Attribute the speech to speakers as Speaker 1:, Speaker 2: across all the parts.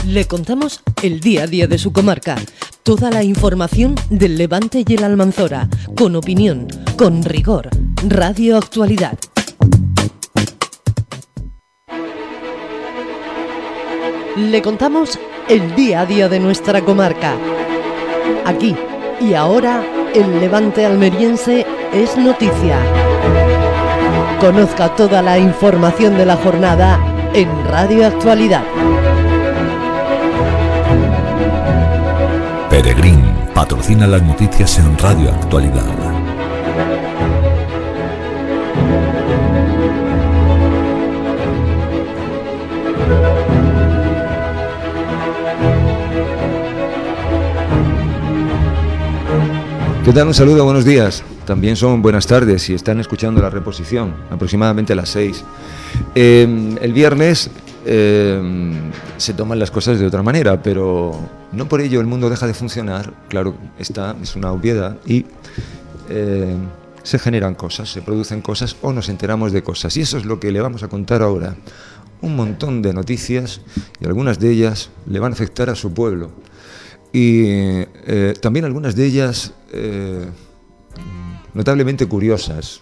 Speaker 1: Le contamos el día a día de su comarca, toda la información del Levante y el Almanzora, con opinión, con rigor. Radio Actualidad. Le contamos el día a día de nuestra comarca. Aquí y ahora, el Levante almeriense es noticia. Conozca toda la información de la jornada en Radio Actualidad.
Speaker 2: Peregrín patrocina las noticias en Radio Actualidad.
Speaker 3: ¿Qué tal? Un saludo, buenos días. También son buenas tardes si están escuchando la reposición, aproximadamente a las 6. El viernes se toman las cosas de otra manera, pero no por ello el mundo deja de funcionar. Claro, esta es una obviedad y se generan cosas, se producen cosas o nos enteramos de cosas. Y eso es lo que le vamos a contar ahora. Un montón de noticias y algunas de ellas le van a afectar a su pueblo. Y también algunas de ellas notablemente curiosas.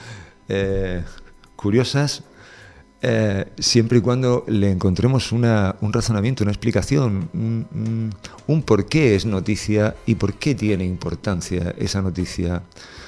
Speaker 3: Siempre y cuando le encontremos un razonamiento, una explicación, un por qué es noticia y por qué tiene importancia esa noticia.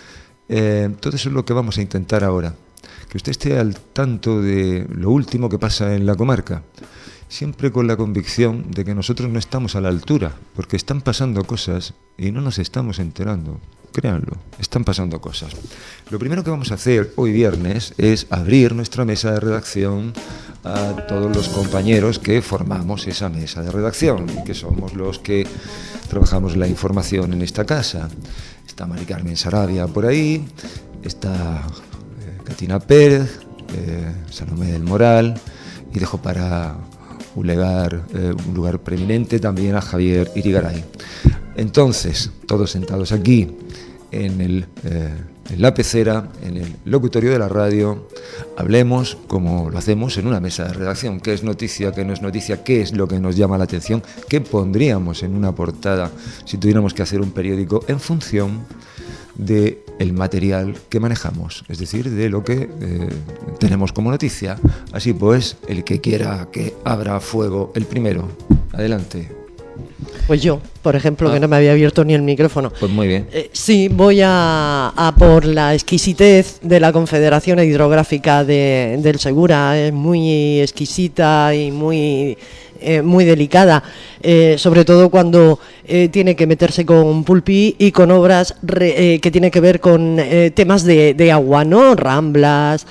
Speaker 3: Todo eso es lo que vamos a intentar ahora. Que usted esté al tanto de lo último que pasa en la comarca. Siempre con la convicción de que nosotros no estamos a la altura, porque están pasando cosas y no nos estamos enterando. Créanlo, están pasando cosas. Lo primero que vamos a hacer hoy viernes es abrir nuestra mesa de redacción a todos los compañeros que formamos esa mesa de redacción y que somos los que trabajamos la información en esta casa. Está Mari Carmen Sarabia por ahí, está Catina Pérez, Salomé del Moral, y dejo para un lugar preeminente también a Javier Irigaray. Entonces, todos sentados aquí en la pecera, en el locutorio de la radio, hablemos como lo hacemos en una mesa de redacción. ¿Qué es noticia? ¿Qué no es noticia? ¿Qué es lo que nos llama la atención? ¿Qué pondríamos en una portada si tuviéramos que hacer un periódico en función del material que manejamos, es decir, de lo que tenemos como noticia? Así pues, el que quiera que abra fuego el primero. Adelante.
Speaker 1: Pues yo, por ejemplo, que no me había abierto ni el micrófono.
Speaker 3: Pues muy bien.
Speaker 1: Sí, voy a por la exquisitez de la Confederación Hidrográfica del Segura. Es muy exquisita y muy delicada, sobre todo cuando tiene que meterse con Pulpi y con obras que tienen que ver con temas de agua, ¿no? Ramblas,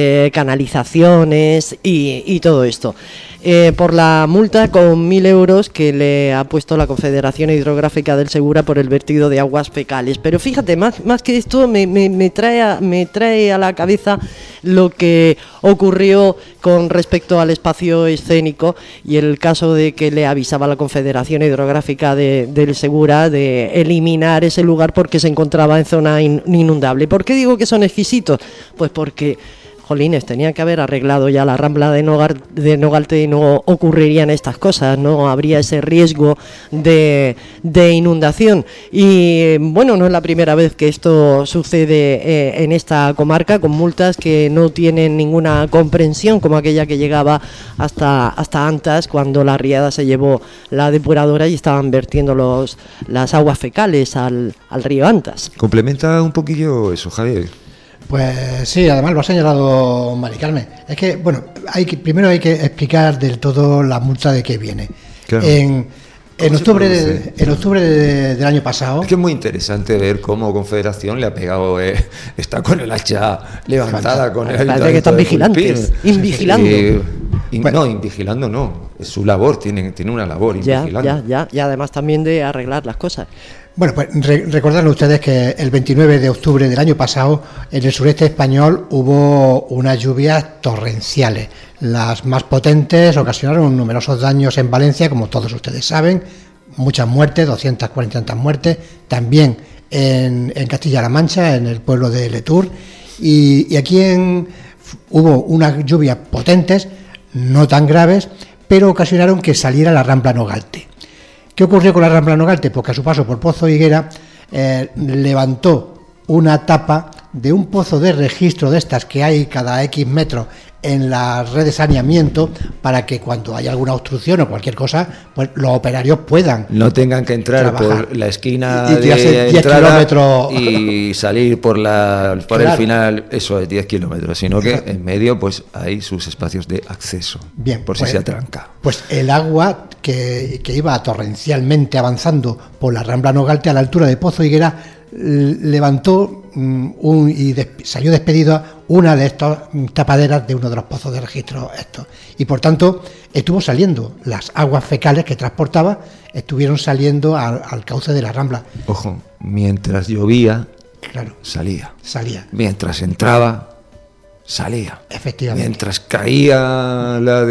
Speaker 1: canalizaciones y todo esto. Por la multa con 1.000 euros que le ha puesto la Confederación Hidrográfica del Segura por el vertido de aguas fecales. Pero fíjate, más que esto me trae a la cabeza lo que ocurrió con respecto al espacio escénico y el caso de que le avisaba la Confederación Hidrográfica del Segura de eliminar ese lugar porque se encontraba en zona inundable. ¿Por qué digo que son exquisitos? Pues porque, jolines, tenían que haber arreglado ya la rambla de Nogalte y no ocurrirían estas cosas, no habría ese riesgo de inundación. Y bueno, no es la primera vez que esto sucede en esta comarca, con multas que no tienen ninguna comprensión, como aquella que llegaba hasta Antas, cuando la riada se llevó la depuradora y estaban vertiendo las aguas fecales al río Antas.
Speaker 3: Complementa un poquillo eso, Javier.
Speaker 4: Pues sí, además lo ha señalado Mari Carmen. Es que, bueno, primero hay que explicar del todo la multa de qué viene.
Speaker 3: Claro.
Speaker 4: En octubre del año pasado.
Speaker 3: Es que es muy interesante ver cómo Confederación le ha pegado, está con el hacha levantada, con el
Speaker 1: parece que están vigilantes, invigilando.
Speaker 3: No, invigilando no, es su labor, tiene una labor invigilando.
Speaker 1: Ya, y además también de arreglar las cosas.
Speaker 4: Bueno, pues recordarle ustedes que el 29 de octubre del año pasado en el sureste español hubo unas lluvias torrenciales. Las más potentes ocasionaron numerosos daños en Valencia, como todos ustedes saben, muchas muertes, 240 tantas muertes, también en Castilla-La Mancha, en el pueblo de Letur, y aquí hubo unas lluvias potentes, no tan graves, pero ocasionaron que saliera la Rambla Nogalte. ¿Qué ocurrió con la Rambla Nogalte? Pues que a su paso por Pozo Higuera levantó una tapa de un pozo de registro de estas que hay cada X metros en la red de saneamiento, para que cuando haya alguna obstrucción o cualquier cosa, pues los operarios puedan
Speaker 3: no tengan que entrar
Speaker 4: trabajar
Speaker 3: por la esquina
Speaker 4: y
Speaker 3: de
Speaker 4: 10
Speaker 3: entrada
Speaker 4: kilómetros
Speaker 3: y salir por el
Speaker 4: Claro.
Speaker 3: final, eso es 10 kilómetros, sino que en medio pues hay sus espacios de acceso,
Speaker 4: Bien,
Speaker 3: por si
Speaker 4: pues,
Speaker 3: se atranca.
Speaker 4: Pues el agua que iba torrencialmente avanzando por la Rambla Nogalte a la altura de Pozo Higuera levantó salió despedida una de estas tapaderas de uno de los pozos de registro estos, y por tanto estuvo saliendo las aguas fecales que transportaba, estuvieron saliendo al cauce de la Rambla.
Speaker 3: Ojo, mientras llovía,
Speaker 4: Claro,
Speaker 3: salía. Mientras entraba, salía.
Speaker 4: Efectivamente.
Speaker 3: Mientras caía la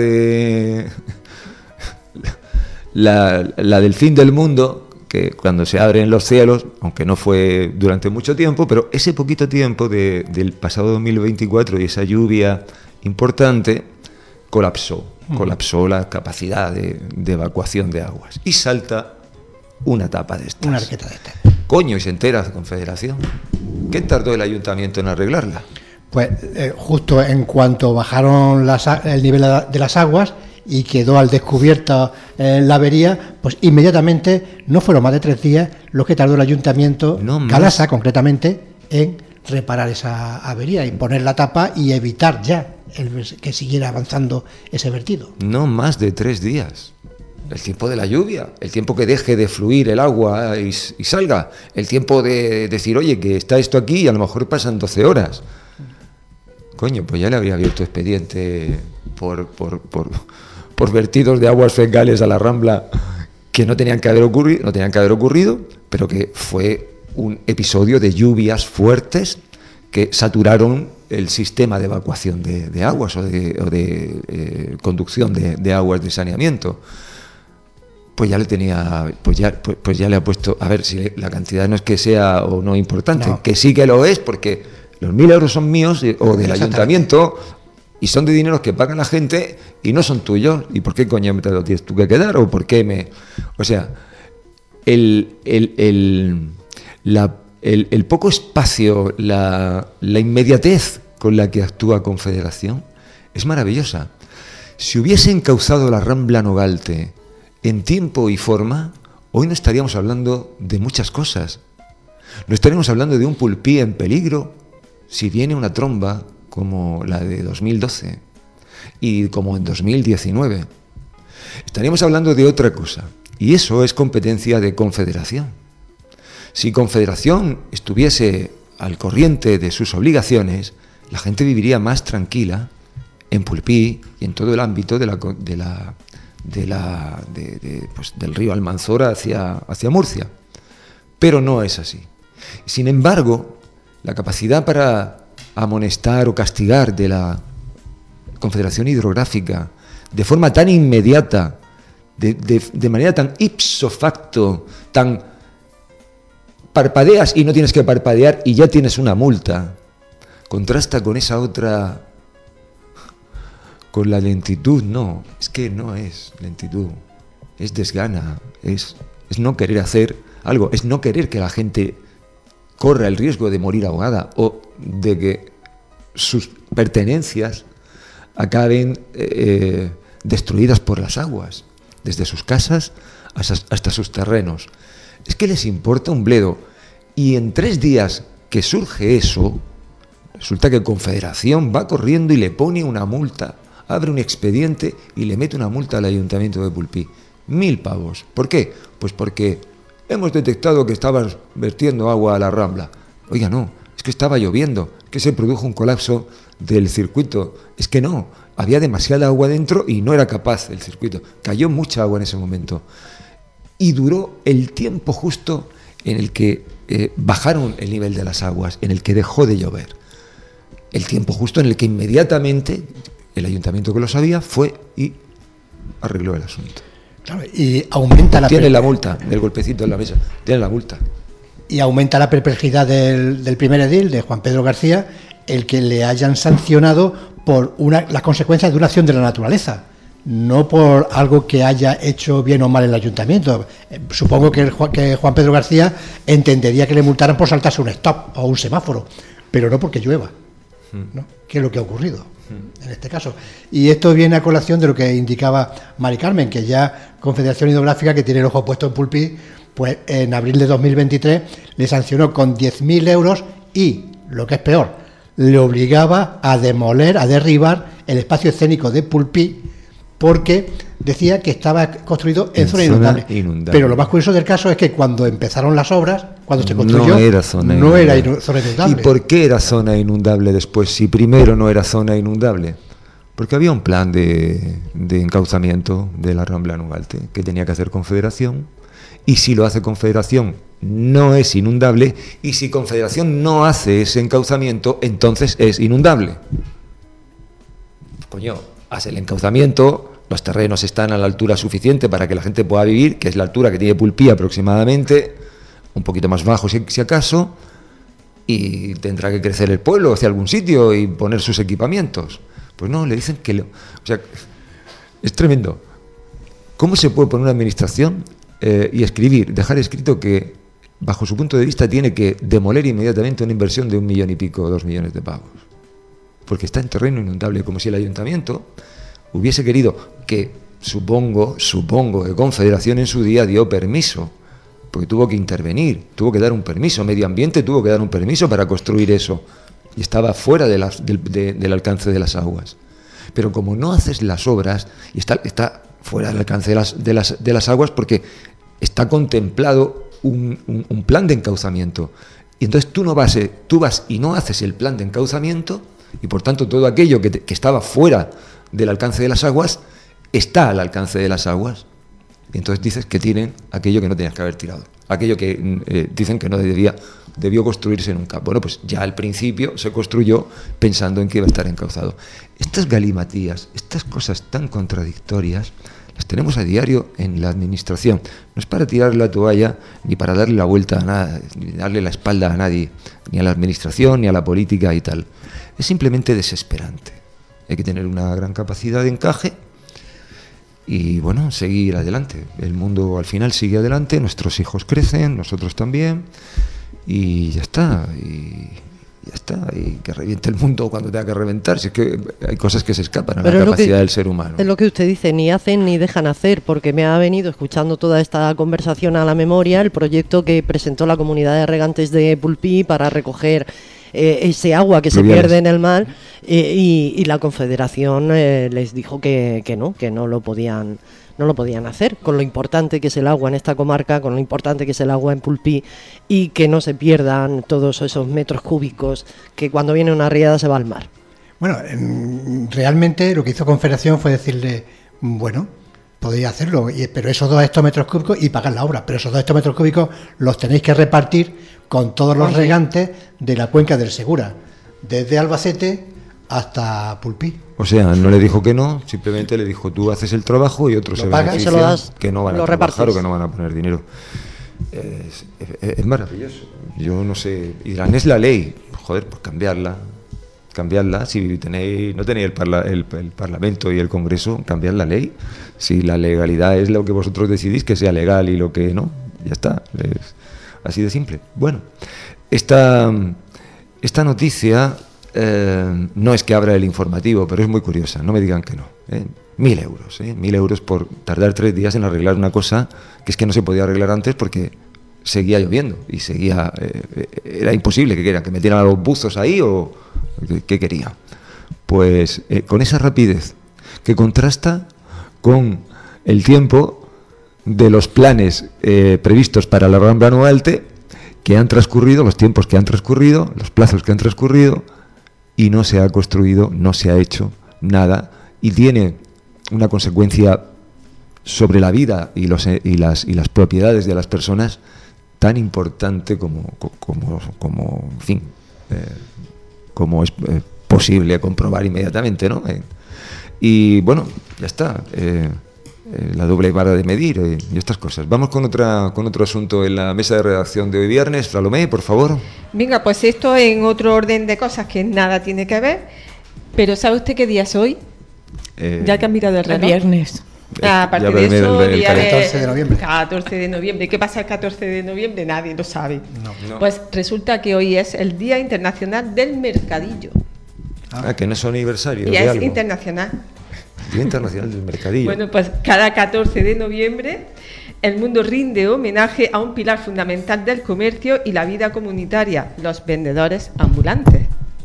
Speaker 3: del fin del mundo, que cuando se abren los cielos, aunque no fue durante mucho tiempo, pero ese poquito tiempo del pasado 2024 y esa lluvia importante colapsó la capacidad de evacuación de aguas y salta una tapa de estas.
Speaker 4: Una arqueta de estas.
Speaker 3: Coño, y se entera la Confederación. ¿Qué tardó el ayuntamiento en arreglarla?
Speaker 4: Pues justo en cuanto bajaron el nivel de las aguas y quedó al descubierto la avería, pues inmediatamente, no fueron más de 3 días los que tardó el ayuntamiento, Calasa concretamente, en reparar esa avería y poner la tapa y evitar ya que siguiera avanzando ese vertido.
Speaker 3: No más de 3 días. El tiempo de la lluvia, el tiempo que deje de fluir el agua y salga, el tiempo de decir, oye, que está esto aquí y a lo mejor pasan 12 horas. Coño, pues ya le habría abierto expediente por vertidos de aguas fecales a la Rambla que no tenían que haber ocurrido, pero que fue un episodio de lluvias fuertes que saturaron el sistema de evacuación de aguas o de conducción de aguas de saneamiento. Pues ya le tenía, pues ya le ha puesto, a ver si la cantidad no es que sea o no importante, no. Que sí que lo es, porque los 1.000 euros son míos o del ayuntamiento y son de dineros que paga la gente y no son tuyos. ¿Y por qué coño me te lo tienes tú que quedar? ¿O por qué me...? O sea, el poco espacio, la inmediatez con la que actúa Confederación es maravillosa. Si hubiese encauzado la Rambla Nogalte en tiempo y forma, hoy no estaríamos hablando de muchas cosas. No estaríamos hablando de un Pulpí en peligro si viene una tromba como la de 2012 y como en 2019. Estaríamos hablando de otra cosa, y eso es competencia de Confederación. Si Confederación estuviese al corriente de sus obligaciones, la gente viviría más tranquila en Pulpí y en todo el ámbito del río Almanzora hacia Murcia. Pero no es así. Sin embargo, la capacidad para amonestar o castigar de la Confederación Hidrográfica de forma tan inmediata, de manera tan ipso facto, tan parpadeas y no tienes que parpadear y ya tienes una multa, contrasta con esa otra, con la lentitud. No, es que no es lentitud, es desgana, es no querer hacer algo, es no querer que la gente corra el riesgo de morir ahogada o de que sus pertenencias acaben destruidas por las aguas, desde sus casas hasta sus terrenos. Es que les importa un bledo. Y en 3 días que surge eso, resulta que Confederación va corriendo y le pone una multa, abre un expediente y le mete una multa al Ayuntamiento de Pulpí. 1.000 pavos. ¿Por qué? Pues porque hemos detectado que estabas vertiendo agua a la Rambla. Oiga, no, es que estaba lloviendo, es que se produjo un colapso del circuito. Es que no, había demasiada agua dentro y no era capaz el circuito. Cayó mucha agua en ese momento. Y duró el tiempo justo en el que bajaron el nivel de las aguas, en el que dejó de llover. El tiempo justo en el que inmediatamente el ayuntamiento, que lo sabía, fue y arregló el asunto.
Speaker 4: Claro, y aumenta
Speaker 3: tiene la multa del golpecito en la mesa, tiene la multa.
Speaker 4: Y aumenta la perplejidad del primer edil, de Juan Pedro García, el que le hayan sancionado por las consecuencias de una acción de la naturaleza, no por algo que haya hecho bien o mal el ayuntamiento. Supongo que Juan Pedro García entendería que le multaran por saltarse un stop o un semáforo, pero no porque llueva, ¿no? Que es lo que ha ocurrido en este caso. Y esto viene a colación de lo que indicaba Mari Carmen, que ya Confederación Hidrográfica, que tiene el ojo puesto en Pulpí, pues en abril de 2023 le sancionó con 10.000 euros y, lo que es peor, le obligaba a demoler, a derribar el espacio escénico de Pulpí, porque decía que estaba construido en zona inundable. Pero lo más curioso del caso es que cuando empezaron las obras, cuando se construyó,
Speaker 3: no era zona inundable. ¿Y por qué era zona inundable después, si primero no era zona inundable? Porque había un plan de encauzamiento de la Rambla Nugalte que tenía que hacer Confederación, y si lo hace Confederación no es inundable, y si Confederación no hace ese encauzamiento, entonces es inundable. Coño, hace el encauzamiento, los terrenos están a la altura suficiente para que la gente pueda vivir, que es la altura que tiene Pulpí aproximadamente, un poquito más bajo si acaso, y tendrá que crecer el pueblo hacia algún sitio y poner sus equipamientos. Pues no, le dicen que... O sea, es tremendo. ¿Cómo se puede poner una administración y dejar escrito que, bajo su punto de vista, tiene que demoler inmediatamente una inversión de 1 millón y pico, 2 millones de pavos? Porque está en terreno inundable, como si el ayuntamiento hubiese querido que, supongo que Confederación en su día dio permiso, porque tuvo que intervenir, tuvo que dar un permiso, Medio Ambiente tuvo que dar un permiso para construir eso, y estaba fuera del alcance de las aguas. Pero como no haces las obras, y está fuera del alcance de las aguas, porque está contemplado un plan de encauzamiento, y entonces tú vas y no haces el plan de encauzamiento, y por tanto todo aquello que estaba fuera del alcance de las aguas está al alcance de las aguas, y entonces dices que tienen aquello que no tenías que haber tirado, aquello que dicen que no debió construirse nunca. Bueno, pues ya al principio se construyó pensando en que iba a estar encauzado. Estas galimatías, estas cosas tan contradictorias, las tenemos a diario en la administración. No es para tirar la toalla, ni para darle la vuelta a nada, ni darle la espalda a nadie, ni a la administración, ni a la política y tal. Es simplemente desesperante. Hay que tener una gran capacidad de encaje y, bueno, seguir adelante. El mundo al final sigue adelante, nuestros hijos crecen, nosotros también, y ya está. Y que reviente el mundo cuando tenga que reventar. Si es que hay cosas que se escapan a la capacidad del ser humano.
Speaker 1: Es lo que usted dice, ni hacen ni dejan hacer, porque me ha venido escuchando toda esta conversación a la memoria el proyecto que presentó la Comunidad de Regantes de Pulpí para recoger ese agua que se pierde en el mar, y la Confederación les dijo que no lo podían hacer, con lo importante que es el agua en esta comarca, con lo importante que es el agua en Pulpí, y que no se pierdan todos esos metros cúbicos que cuando viene una riada se va al mar.
Speaker 4: Bueno, realmente lo que hizo Confederación fue decirle, bueno, podéis hacerlo, pero esos 2 hectómetros cúbicos y pagar la obra, pero esos 2 hectómetros cúbicos los tenéis que repartir con todos los regantes de la cuenca del Segura, desde Albacete hasta Pulpí.
Speaker 3: O sea, no le dijo que no, simplemente le dijo, tú haces el trabajo y otros se benefician, que no van a trabajar o que no van a poner dinero. Es maravilloso. Yo no sé, y dirán, es la ley. Joder, pues cambiarla. Si no tenéis el Parlamento y el Congreso, cambiar la ley. Si la legalidad es lo que vosotros decidís que sea legal y lo que no, ya está. Es así de simple. Bueno, esta noticia no es que abra el informativo, pero es muy curiosa, no me digan que no. 1.000 euros, 1.000 euros por tardar 3 días en arreglar una cosa que es que no se podía arreglar antes porque seguía lloviendo y era imposible que quieran que metieran a los buzos ahí o ¿qué quería? Pues con esa rapidez que contrasta con el tiempo de los planes previstos para la Rambla Nugalte, que han transcurrido, los tiempos que han transcurrido, los plazos que han transcurrido, y no se ha construido, no se ha hecho nada, y tiene una consecuencia sobre la vida y las propiedades de las personas tan importante como en fin, como es posible comprobar inmediatamente, ¿no? Y bueno, ya está. La doble vara de medir y estas cosas. Vamos con otro asunto en la mesa de redacción de hoy viernes. Salomé, por favor.
Speaker 5: Venga, pues esto en otro orden de cosas que nada tiene que ver, pero ¿sabe usted qué día es hoy?
Speaker 1: Ya que han mirado el reloj.
Speaker 5: viernes.
Speaker 1: Aparte
Speaker 3: Ya
Speaker 1: de
Speaker 3: veré
Speaker 1: eso,
Speaker 3: el
Speaker 1: día
Speaker 4: 14 de noviembre.
Speaker 1: 14 de noviembre. ¿Qué pasa el 14 de noviembre? Nadie lo sabe.
Speaker 3: No.
Speaker 1: Pues resulta que hoy es el Día Internacional del Mercadillo.
Speaker 3: Que no es aniversario
Speaker 1: Y
Speaker 3: de
Speaker 1: es
Speaker 3: algo.
Speaker 1: internacional.
Speaker 3: Día Internacional del Mercadillo.
Speaker 1: Bueno, pues cada 14 de noviembre el mundo rinde homenaje a un pilar fundamental del comercio y la vida comunitaria, los vendedores ambulantes.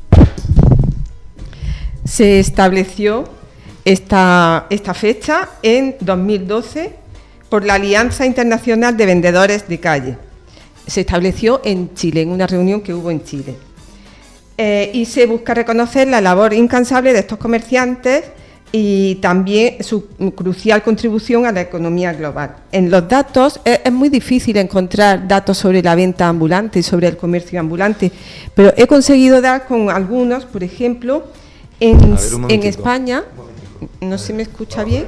Speaker 1: Se estableció esta fecha en 2012 por la Alianza Internacional de Vendedores de Calle. Se estableció en Chile, en una reunión que hubo en Chile. Y se busca reconocer la labor incansable de estos comerciantes y también su crucial contribución a la economía global. En los datos es muy difícil encontrar datos sobre la venta ambulante y sobre el comercio ambulante, pero he conseguido dar con algunos, por ejemplo, en España. ¿No se me escucha bien?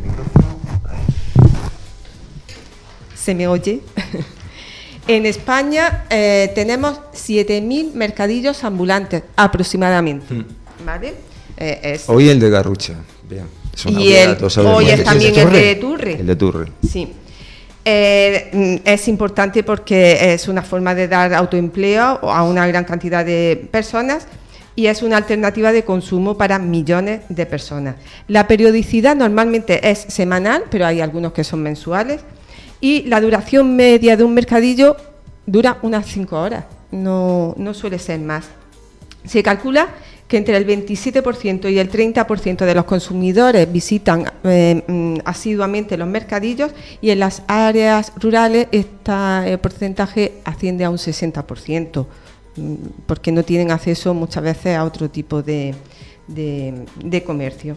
Speaker 1: ¿Se me oye? En España tenemos 7.000 mercadillos ambulantes aproximadamente. ¿Vale?
Speaker 3: Hoy el de Garrucha. Bien.
Speaker 1: Y hoy es también el de Turre.
Speaker 3: El de Turre.
Speaker 1: Sí. Es importante porque es una forma de dar autoempleo a una gran cantidad de personas y es una alternativa de consumo para millones de personas. La periodicidad normalmente es semanal, pero hay algunos que son mensuales, y la duración media de un mercadillo dura unas 5 horas, no suele ser más. Se calcula que entre el 27% y el 30% de los consumidores visitan asiduamente los mercadillos, y en las áreas rurales este porcentaje asciende a un 60%. Porque no tienen acceso muchas veces a otro tipo de comercio.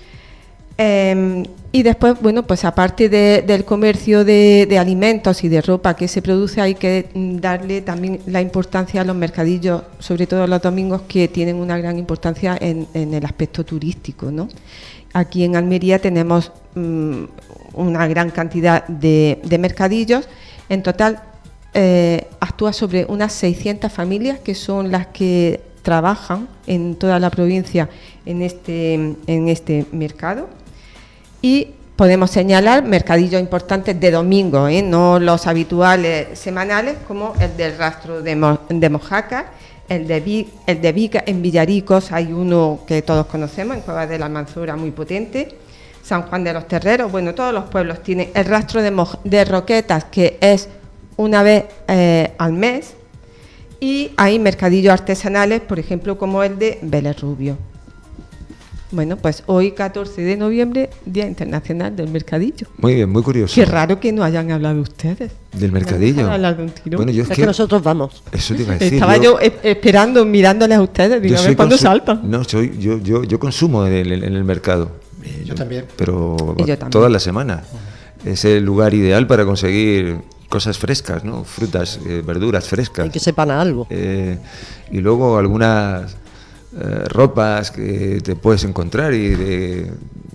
Speaker 1: Y después, bueno, pues aparte del comercio de alimentos y de ropa que se produce, hay que darle también la importancia a los mercadillos, sobre todo los domingos, que tienen una gran importancia en el aspecto turístico, ¿no? Aquí en Almería tenemos una gran cantidad de mercadillos. En total actúa sobre unas 600 familias, que son las que trabajan en toda la provincia en este mercado, y podemos señalar mercadillos importantes de domingo, no los habituales semanales, como el del Rastro de Mojácar, el de Vica en Villaricos, hay uno que todos conocemos, en Cuevas de la Almanzora, muy potente, San Juan de los Terreros. Bueno, todos los pueblos tienen el Rastro de Roquetas, que es una vez al mes, y hay mercadillos artesanales, por ejemplo, como el de Vélez Rubio. Bueno, pues hoy, 14 de noviembre, Día Internacional del Mercadillo.
Speaker 3: Muy bien, muy curioso.
Speaker 1: Qué raro que no hayan hablado ustedes.
Speaker 3: ¿Del mercadillo?
Speaker 1: Hablar de un tirón.
Speaker 3: Bueno, yo
Speaker 1: es que nosotros vamos.
Speaker 3: Eso te iba a decir.
Speaker 1: Estaba yo esperando, mirándoles a ustedes, digo, a ver cuándo saltan.
Speaker 3: No, yo consumo en el mercado.
Speaker 4: Yo también.
Speaker 3: Pero
Speaker 1: yo también.
Speaker 3: Toda la semana. Es el lugar ideal para conseguir cosas frescas, ¿no? Frutas, verduras frescas.
Speaker 1: Y que sepan a algo.
Speaker 3: Y luego algunas ropas que te puedes encontrar y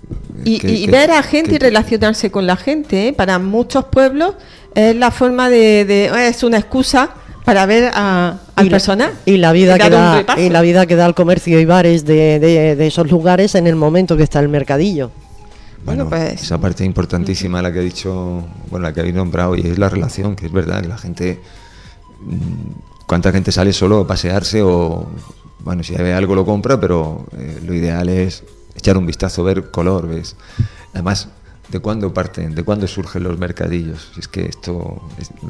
Speaker 1: ver a gente y relacionarse con la gente, para muchos pueblos es la forma es una excusa para ver al personal
Speaker 6: y la vida que da el comercio y bares de esos lugares en el momento que está el mercadillo.
Speaker 3: Bueno, pues esa parte importantísima, la que ha dicho, la que habéis nombrado, y es la relación, que es verdad, que la gente, cuánta gente sale solo a pasearse o, si ve algo lo compra, pero lo ideal es echar un vistazo, ver color, ¿ves? Además, ¿de cuándo parten? ¿De cuándo surgen los mercadillos? Es que esto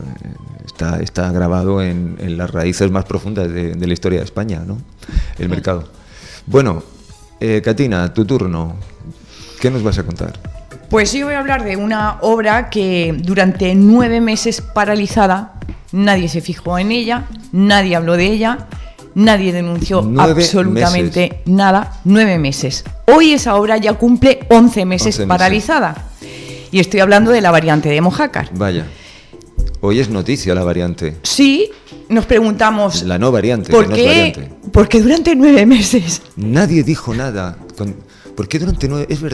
Speaker 3: está grabado en las raíces más profundas de la historia de España, ¿no? El mercado. Bueno, Katina, tu turno. ¿Qué nos vas a contar?
Speaker 5: Pues yo voy a hablar de una obra que durante 9 meses paralizada, nadie se fijó en ella, nadie habló de ella, nadie denunció absolutamente nada. 9 meses. Hoy esa obra ya cumple 11 meses paralizada. Y estoy hablando de la variante de Mojácar.
Speaker 3: Vaya. Hoy es noticia la variante.
Speaker 5: Sí, nos preguntamos...
Speaker 3: La no variante.
Speaker 5: ¿Por qué? Porque durante 9 meses...
Speaker 3: Nadie dijo nada. ¿Por qué durante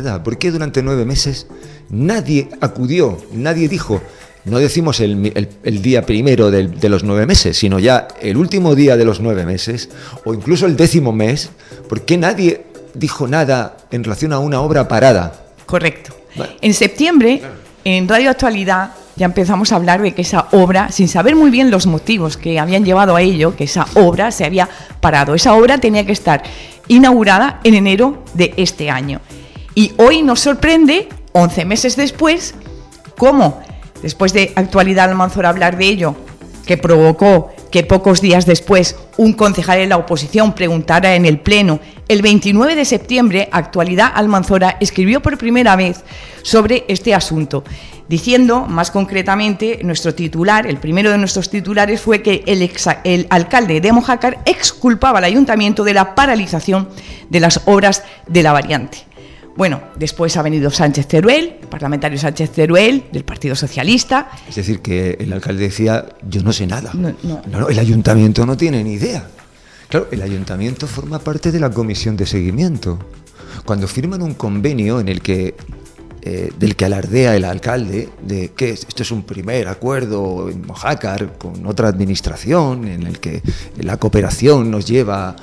Speaker 3: 9 meses nadie acudió? Nadie dijo... No decimos el día primero de los 9 meses, sino ya el último día de los 9 meses, o incluso el 10º mes. ¿Por qué nadie dijo nada en relación a una obra parada.
Speaker 5: Correcto. Vale. En septiembre, claro, en Radio Actualidad, ya empezamos a hablar de que esa obra, sin saber muy bien los motivos que habían llevado a ello, que esa obra se había parado. Esa obra tenía que estar inaugurada en enero de este año. Y hoy nos sorprende, 11 meses después, cómo, después de Actualidad Almanzora hablar de ello, que provocó que pocos días después un concejal de la oposición preguntara en el Pleno, el 29 de septiembre, Actualidad Almanzora escribió por primera vez sobre este asunto, diciendo, más concretamente, nuestro titular, el primero de nuestros titulares, fue que el alcalde de Mojácar exculpaba al ayuntamiento de la paralización de las obras de la variante. Bueno, después ha venido Sánchez Teruel, el parlamentario Sánchez Teruel, del Partido Socialista.
Speaker 3: Es decir, que el alcalde decía, yo no sé nada. No, el ayuntamiento no tiene ni idea. Claro, el ayuntamiento forma parte de la comisión de seguimiento. Cuando firman un convenio en el que del que alardea el alcalde, de que esto es un primer acuerdo en Mojácar con otra administración, en el que la cooperación nos lleva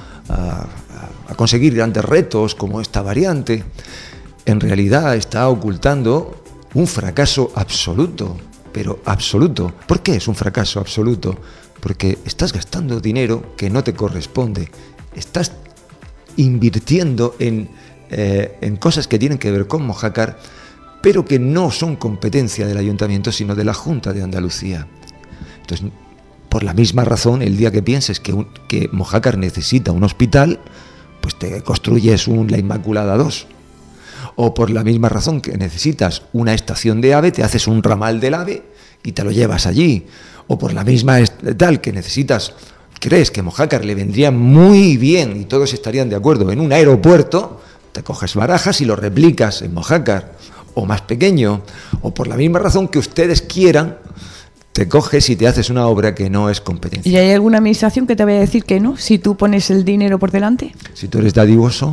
Speaker 3: a conseguir grandes retos como esta variante, en realidad está ocultando un fracaso absoluto, pero absoluto. ¿Por qué es un fracaso absoluto? Porque estás gastando dinero que no te corresponde, estás invirtiendo en cosas que tienen que ver con Mojácar, pero que no son competencia del ayuntamiento, sino de la Junta de Andalucía. Entonces, por la misma razón, el día que pienses que Mojácar necesita un hospital, pues te construyes la Inmaculada 2. O por la misma razón que necesitas una estación de AVE, te haces un ramal del AVE y te lo llevas allí. O por la misma tal que crees que Mojácar le vendría muy bien y todos estarían de acuerdo en un aeropuerto, te coges Barajas y lo replicas en Mojácar, o más pequeño. O por la misma razón que ustedes quieran, te coges y te haces una obra que no es competencia.
Speaker 5: ¿Y hay alguna administración que te vaya a decir que no, si tú pones el dinero por delante?
Speaker 3: Si tú eres dadivoso,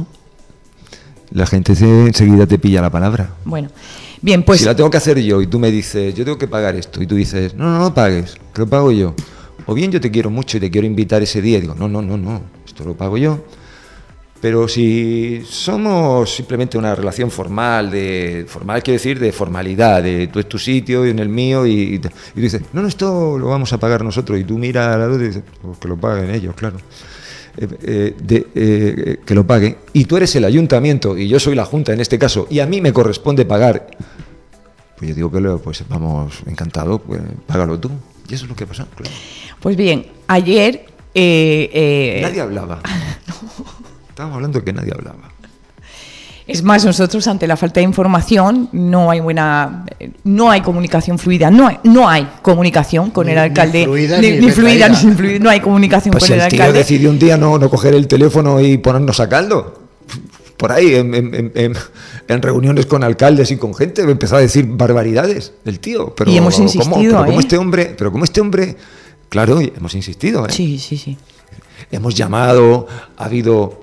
Speaker 3: la gente enseguida te pilla la palabra.
Speaker 5: Bueno, bien, pues...
Speaker 3: Si la tengo que hacer yo y tú me dices, yo tengo que pagar esto, y tú dices, no pagues, que lo pago yo. O bien yo te quiero mucho y te quiero invitar ese día, y digo, no, esto lo pago yo. Pero si somos simplemente una relación formal quiero decir de formalidad, de tú es tu sitio y en el mío, y tú dices, no, esto lo vamos a pagar nosotros, y tú miras a la luz y dices, pues que lo paguen ellos, claro, que lo paguen, y tú eres el ayuntamiento y yo soy la Junta en este caso, y a mí me corresponde pagar, pues yo digo que pues vamos, encantado, pues págalo tú, y eso es lo que ha pasado, claro.
Speaker 5: Pues bien, ayer...
Speaker 3: Nadie hablaba. Estábamos hablando de que nadie hablaba.
Speaker 5: Es más, nosotros ante la falta de información no hay comunicación fluida, no hay comunicación con el alcalde, ni fluida ni sin fluida, no hay comunicación
Speaker 3: pues
Speaker 5: con el alcalde.
Speaker 3: Pues el tío decidió un día no coger el teléfono y ponernos a caldo. Por ahí, en reuniones con alcaldes y con gente, empezó a decir barbaridades el tío. Pero,
Speaker 5: y hemos insistido,
Speaker 3: como este hombre, claro, hemos insistido.
Speaker 5: Sí.
Speaker 3: Hemos llamado, ha habido...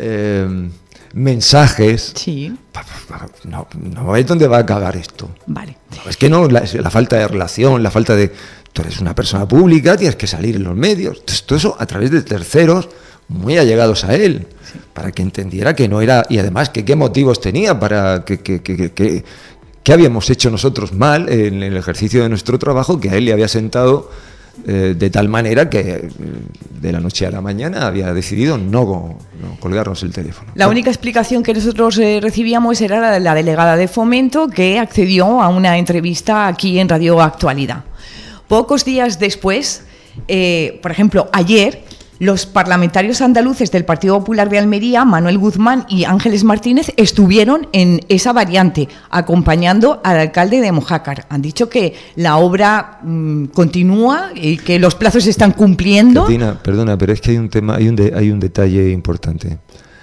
Speaker 3: mensajes.
Speaker 5: Sí.
Speaker 3: No es donde va a acabar esto.
Speaker 5: Vale.
Speaker 3: No, es que no, la falta de relación, la falta de... Tú eres una persona pública, tienes que salir en los medios. Entonces, todo eso a través de terceros muy allegados a él, sí, para que entendiera que no era... Y además, que qué motivos tenía para que habíamos hecho nosotros mal en el ejercicio de nuestro trabajo, que a él le había sentado... de tal manera que de la noche a la mañana había decidido no colgarnos el teléfono.
Speaker 5: La única explicación que nosotros recibíamos era la de la delegada de Fomento, que accedió a una entrevista aquí en Radio Actualidad. Pocos días después, por ejemplo, ayer, los parlamentarios andaluces del Partido Popular de Almería, Manuel Guzmán y Ángeles Martínez, estuvieron en esa variante, acompañando al alcalde de Mojácar. Han dicho que la obra continúa y que los plazos se están cumpliendo.
Speaker 3: Cristina, perdona, pero es que hay un tema, hay un detalle importante.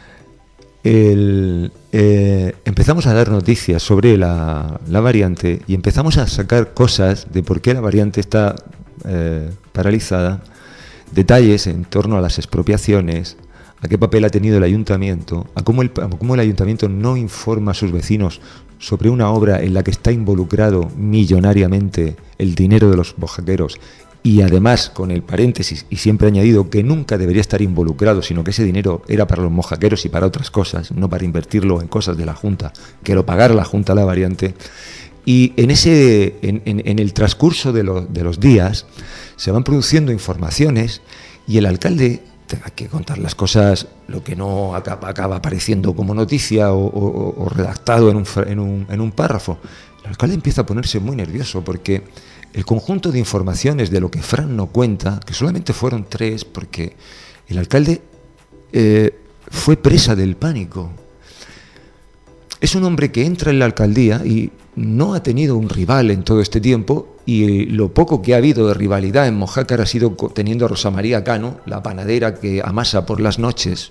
Speaker 3: Empezamos a dar noticias sobre la variante y empezamos a sacar cosas de por qué la variante está paralizada. Detalles en torno a las expropiaciones, a qué papel ha tenido el ayuntamiento, a cómo el ayuntamiento no informa a sus vecinos sobre una obra en la que está involucrado millonariamente el dinero de los mojaqueros y además con el paréntesis, y siempre he añadido que nunca debería estar involucrado, sino que ese dinero era para los mojaqueros y para otras cosas, no para invertirlo en cosas de la Junta, que lo pagara la Junta la variante. Y en el transcurso de los días se van produciendo informaciones y el alcalde, hay que contar las cosas, lo que no acaba apareciendo como noticia o redactado en un párrafo. El alcalde empieza a ponerse muy nervioso porque el conjunto de informaciones de lo que Fran no cuenta, que solamente fueron 3, porque el alcalde fue presa del pánico. Es un hombre que entra en la alcaldía y no ha tenido un rival en todo este tiempo, y lo poco que ha habido de rivalidad en Mojácar ha sido teniendo a Rosa María Cano, la panadera que amasa por las noches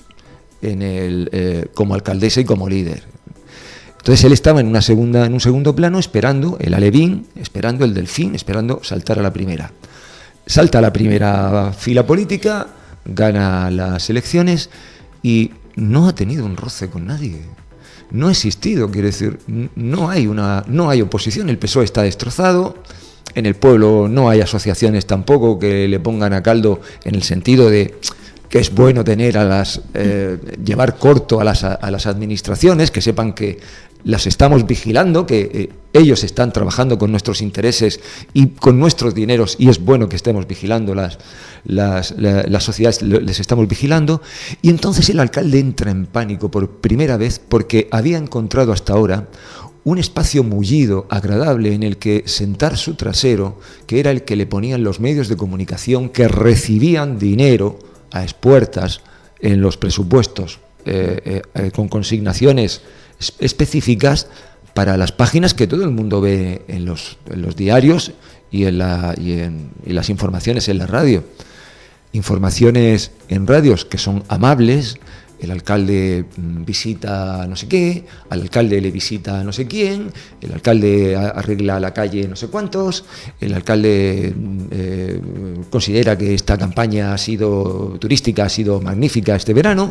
Speaker 3: como alcaldesa y como líder. Entonces él estaba en un segundo plano esperando el alevín, esperando el delfín, esperando saltar a la primera. Salta a la primera fila política, gana las elecciones y no ha tenido un roce con nadie. No ha existido, quiero decir, no hay oposición, el PSOE está destrozado, en el pueblo no hay asociaciones tampoco que le pongan a caldo en el sentido de que es bueno tener llevar corto a las administraciones, que sepan que las estamos vigilando, que ellos están trabajando con nuestros intereses y con nuestros dineros, y es bueno que estemos vigilando las sociedades, les estamos vigilando. Y entonces el alcalde entra en pánico por primera vez porque había encontrado hasta ahora un espacio mullido, agradable, en el que sentar su trasero, que era el que le ponían los medios de comunicación que recibían dinero a expuertas en los presupuestos, con consignaciones específicas para las páginas que todo el mundo ve en los diarios y en las informaciones en la radio. Informaciones en radios que son amables. El alcalde visita no sé qué, al alcalde le visita no sé quién, el alcalde arregla la calle no sé cuántos, el alcalde considera que esta campaña turística ha sido magnífica este verano.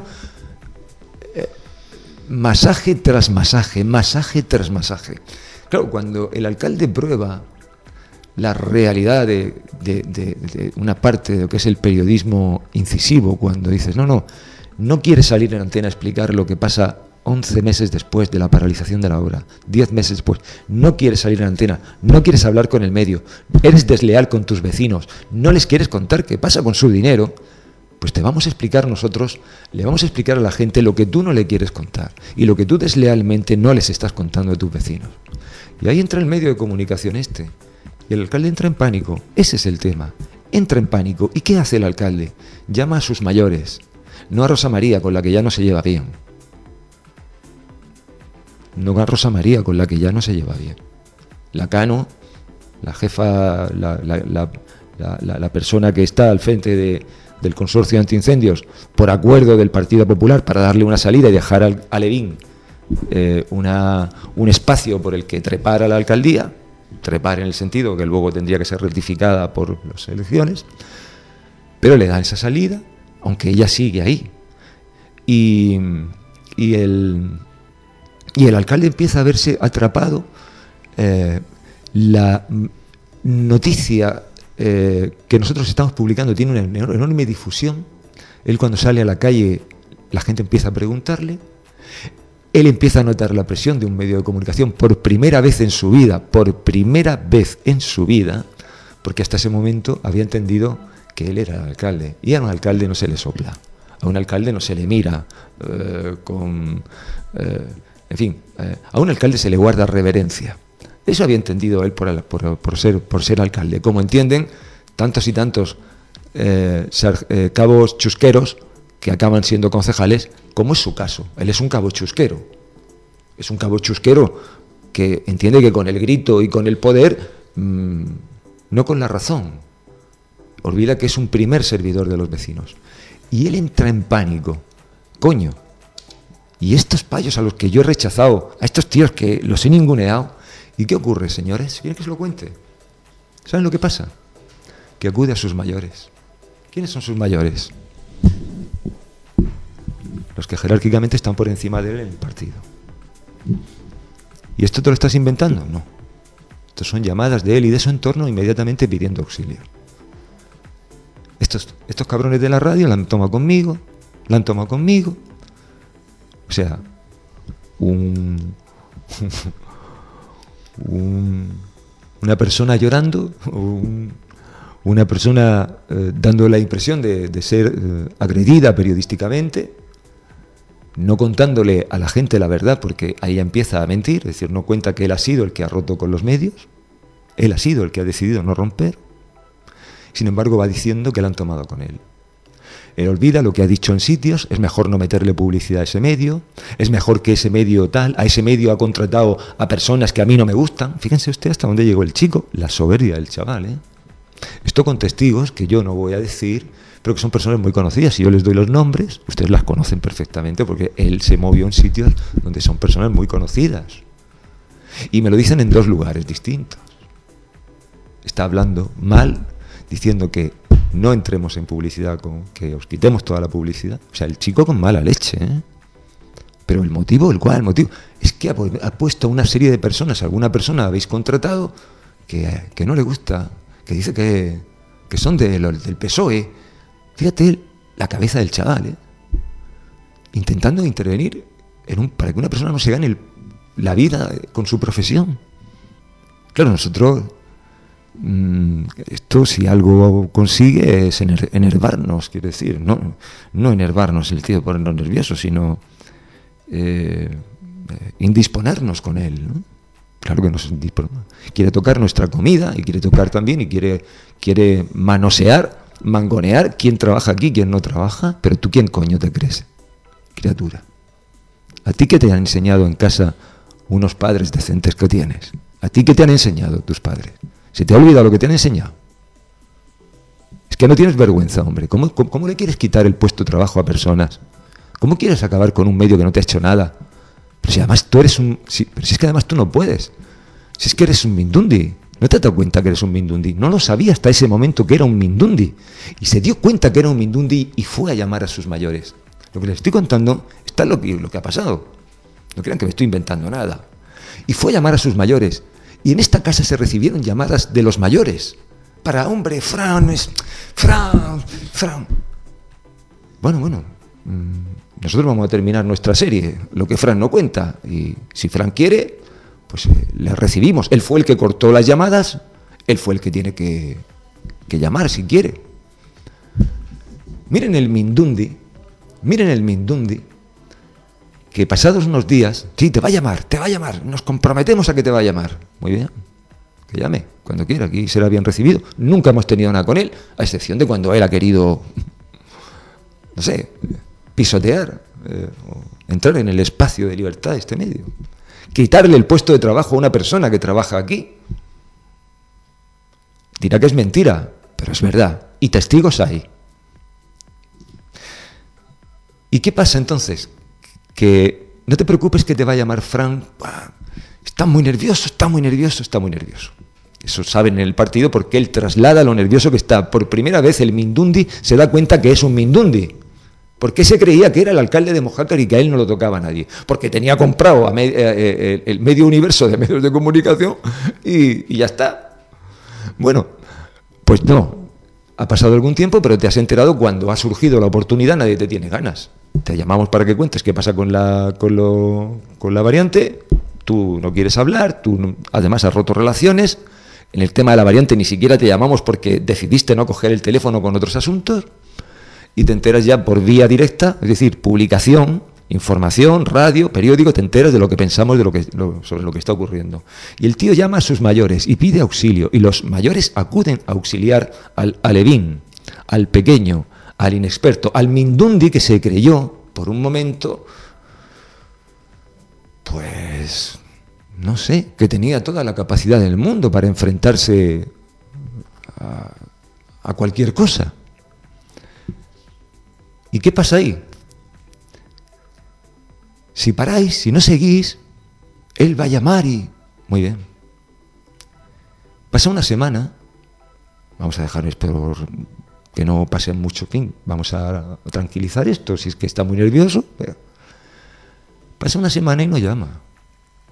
Speaker 3: Masaje tras masaje, masaje tras masaje. Claro, cuando el alcalde prueba la realidad de una parte de lo que es el periodismo incisivo, cuando dices, no quiere salir en antena a explicar lo que pasa 11 meses después de la paralización de la obra, 10 meses después, no quieres salir en antena, no quieres hablar con el medio, eres desleal con tus vecinos, no les quieres contar qué pasa con su dinero, pues te vamos a explicar nosotros, le vamos a explicar a la gente lo que tú no le quieres contar y lo que tú deslealmente no les estás contando a tus vecinos. Y ahí entra el medio de comunicación y el alcalde entra en pánico. Ese es el tema, entra en pánico. ¿Y qué hace el alcalde? Llama a sus mayores, no a Rosa María, con la que ya no se lleva bien. No a Rosa María, con la que ya no se lleva bien. La Cano, la jefa, la persona que está al frente del consorcio antiincendios, por acuerdo del Partido Popular, para darle una salida y dejar a Levín un espacio por el que trepar a la alcaldía, trepar en el sentido que luego tendría que ser rectificada por las elecciones, pero le dan esa salida, aunque ella sigue ahí. Y el alcalde empieza a verse atrapado. La noticia que nosotros estamos publicando tiene una enorme difusión. Él, cuando sale a la calle, la gente empieza a preguntarle. Él empieza a notar la presión de un medio de comunicación por primera vez en su vida, porque hasta ese momento había entendido que él era el alcalde, y a un alcalde no se le sopla, a un alcalde no se le mira a un alcalde se le guarda reverencia. Eso había entendido él por ser alcalde, como entienden tantos y tantos cabos chusqueros que acaban siendo concejales, como es su caso. Él es un cabo chusquero. Es un cabo chusquero que entiende que con el grito y con el poder, no con la razón, olvida que es un primer servidor de los vecinos. Y él entra en pánico. Coño. Y estos payos a los que yo he rechazado, a estos tíos que los he ninguneado, ¿y qué ocurre, señores? ¿Quieren que os lo cuente? ¿Saben lo que pasa? Que acude a sus mayores. ¿Quiénes son sus mayores? Los que jerárquicamente están por encima de él en el partido. ¿Y esto te lo estás inventando? No. Estos son llamadas de él y de su entorno inmediatamente pidiendo auxilio. estos cabrones de la radio la han tomado conmigo. O sea, una persona llorando, una persona dando la impresión de ser agredida periodísticamente, no contándole a la gente la verdad, porque ahí empieza a mentir, es decir, no cuenta que él ha sido el que ha roto con los medios, él ha sido el que ha decidido no romper, sin embargo va diciendo que la han tomado con él. Él olvida lo que ha dicho en sitios, es mejor no meterle publicidad a ese medio, es mejor que ese medio a ese medio ha contratado a personas que a mí no me gustan. Fíjense usted hasta dónde llegó el chico, la soberbia del chaval, ¿eh? Esto con testigos que yo no voy a decir, pero que son personas muy conocidas. Si yo les doy los nombres, ustedes las conocen perfectamente porque él se movió en sitios donde son personas muy conocidas. Y me lo dicen en 2 lugares distintos. Está hablando mal, diciendo que no entremos en publicidad, que os quitemos toda la publicidad. O sea, el chico con mala leche, ¿eh? Pero el motivo es que ha puesto a una serie de personas, alguna persona habéis contratado que no le gusta, que dice que son del PSOE. Fíjate la cabeza del chaval, ¿eh? Intentando intervenir para que una persona no se gane la vida con su profesión. Claro, nosotros... esto si algo consigue es enervarnos, quiero decir, no enervarnos el tío ponernos nerviosos, sino indisponernos con él, ¿no? Claro que nos indisponemos. Quiere tocar nuestra comida y quiere tocar también y quiere manosear, mangonear quién trabaja aquí, quién no trabaja. Pero tú, ¿quién coño te crees, criatura? ¿A ti qué te han enseñado en casa unos padres decentes que tienes? ¿A ti qué te han enseñado tus padres? ¿Se te ha olvidado lo que te han enseñado? Es que no tienes vergüenza, hombre. ¿Cómo le quieres quitar el puesto de trabajo a personas? ¿Cómo quieres acabar con un medio que no te ha hecho nada? Pero si además tú eres pero si es que además tú no puedes. Si es que eres un mindundi. ¿No te has dado cuenta que eres un mindundi? No lo sabía hasta ese momento que era un mindundi. Y se dio cuenta que era un mindundi y fue a llamar a sus mayores. Lo que les estoy contando está lo que ha pasado. No crean que me estoy inventando nada. Y fue a llamar a sus mayores. Y en esta casa se recibieron llamadas de los mayores. Para, hombre, Fran. Bueno. Nosotros vamos a terminar nuestra serie, lo que Fran no cuenta. Y si Fran quiere, pues le recibimos. Él fue el que cortó las llamadas, él fue el que tiene que llamar si quiere. Miren el mindundi, que pasados unos días, sí, te va a llamar, nos comprometemos a que te va a llamar. Muy bien, que llame, cuando quiera, aquí será bien recibido. Nunca hemos tenido nada con él, a excepción de cuando él ha querido, no sé, pisotear, o entrar en el espacio de libertad de este medio. Quitarle el puesto de trabajo a una persona que trabaja aquí. Dirá que es mentira, pero es verdad, y testigos hay. ¿Y qué pasa entonces? Que no te preocupes que te va a llamar Fran, está muy nervioso. Eso saben en el partido porque él traslada lo nervioso que está. Por primera vez el mindundi se da cuenta que es un mindundi. ¿Por qué se creía que era el alcalde de Mojácar y que a él no lo tocaba nadie? Porque tenía comprado el medio universo de medios de comunicación y ya está. Bueno, pues no. Ha pasado algún tiempo, pero te has enterado cuando ha surgido la oportunidad, nadie te tiene ganas. Te llamamos para que cuentes qué pasa con la variante, tú no quieres hablar, además has roto relaciones. En el tema de la variante ni siquiera te llamamos porque decidiste no coger el teléfono con otros asuntos y te enteras ya por vía directa, es decir, publicación, información, radio, periódico, te enteras de lo que pensamos sobre lo que está ocurriendo. Y el tío llama a sus mayores y pide auxilio, y los mayores acuden a auxiliar al alevín, al pequeño, al inexperto, al mindundi que se creyó por un momento, pues, no sé, que tenía toda la capacidad del mundo para enfrentarse a cualquier cosa. ¿Y qué pasa ahí? Si paráis, si no seguís, él va a llamar y... Muy bien. Pasa una semana, vamos a dejar esto que no pase mucho, en fin, vamos a tranquilizar esto, si es que está muy nervioso. Pero pasa una semana y no llama.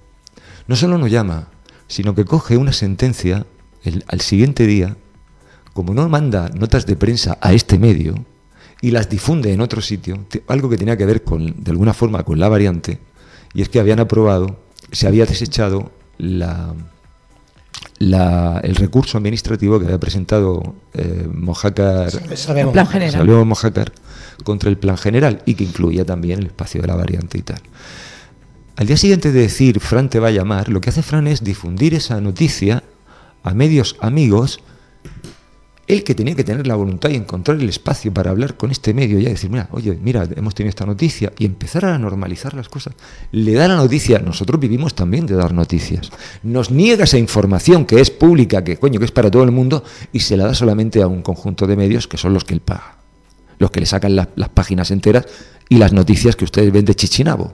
Speaker 3: No solo no llama, sino que coge una sentencia al siguiente día como no manda notas de prensa a este medio y las difunde en otro sitio, algo que tenía que ver de alguna forma con la variante, y es que habían aprobado, se había desechado el recurso administrativo que había presentado Mojácar,
Speaker 5: Salvemos
Speaker 3: Mojácar, contra el plan general, y que incluía también el espacio de la variante y tal. Al día siguiente de decir Fran te va a llamar, lo que hace Fran es difundir esa noticia a medios amigos. Él, que tenía que tener la voluntad y encontrar el espacio para hablar con este medio y decir, mira, hemos tenido esta noticia, y empezar a normalizar las cosas. Le da la noticia. Nosotros vivimos también de dar noticias. Nos niega esa información que es pública, que es para todo el mundo, y se la da solamente a un conjunto de medios que son los que él paga, los que le sacan las páginas enteras y las noticias que ustedes ven de Chichinabo.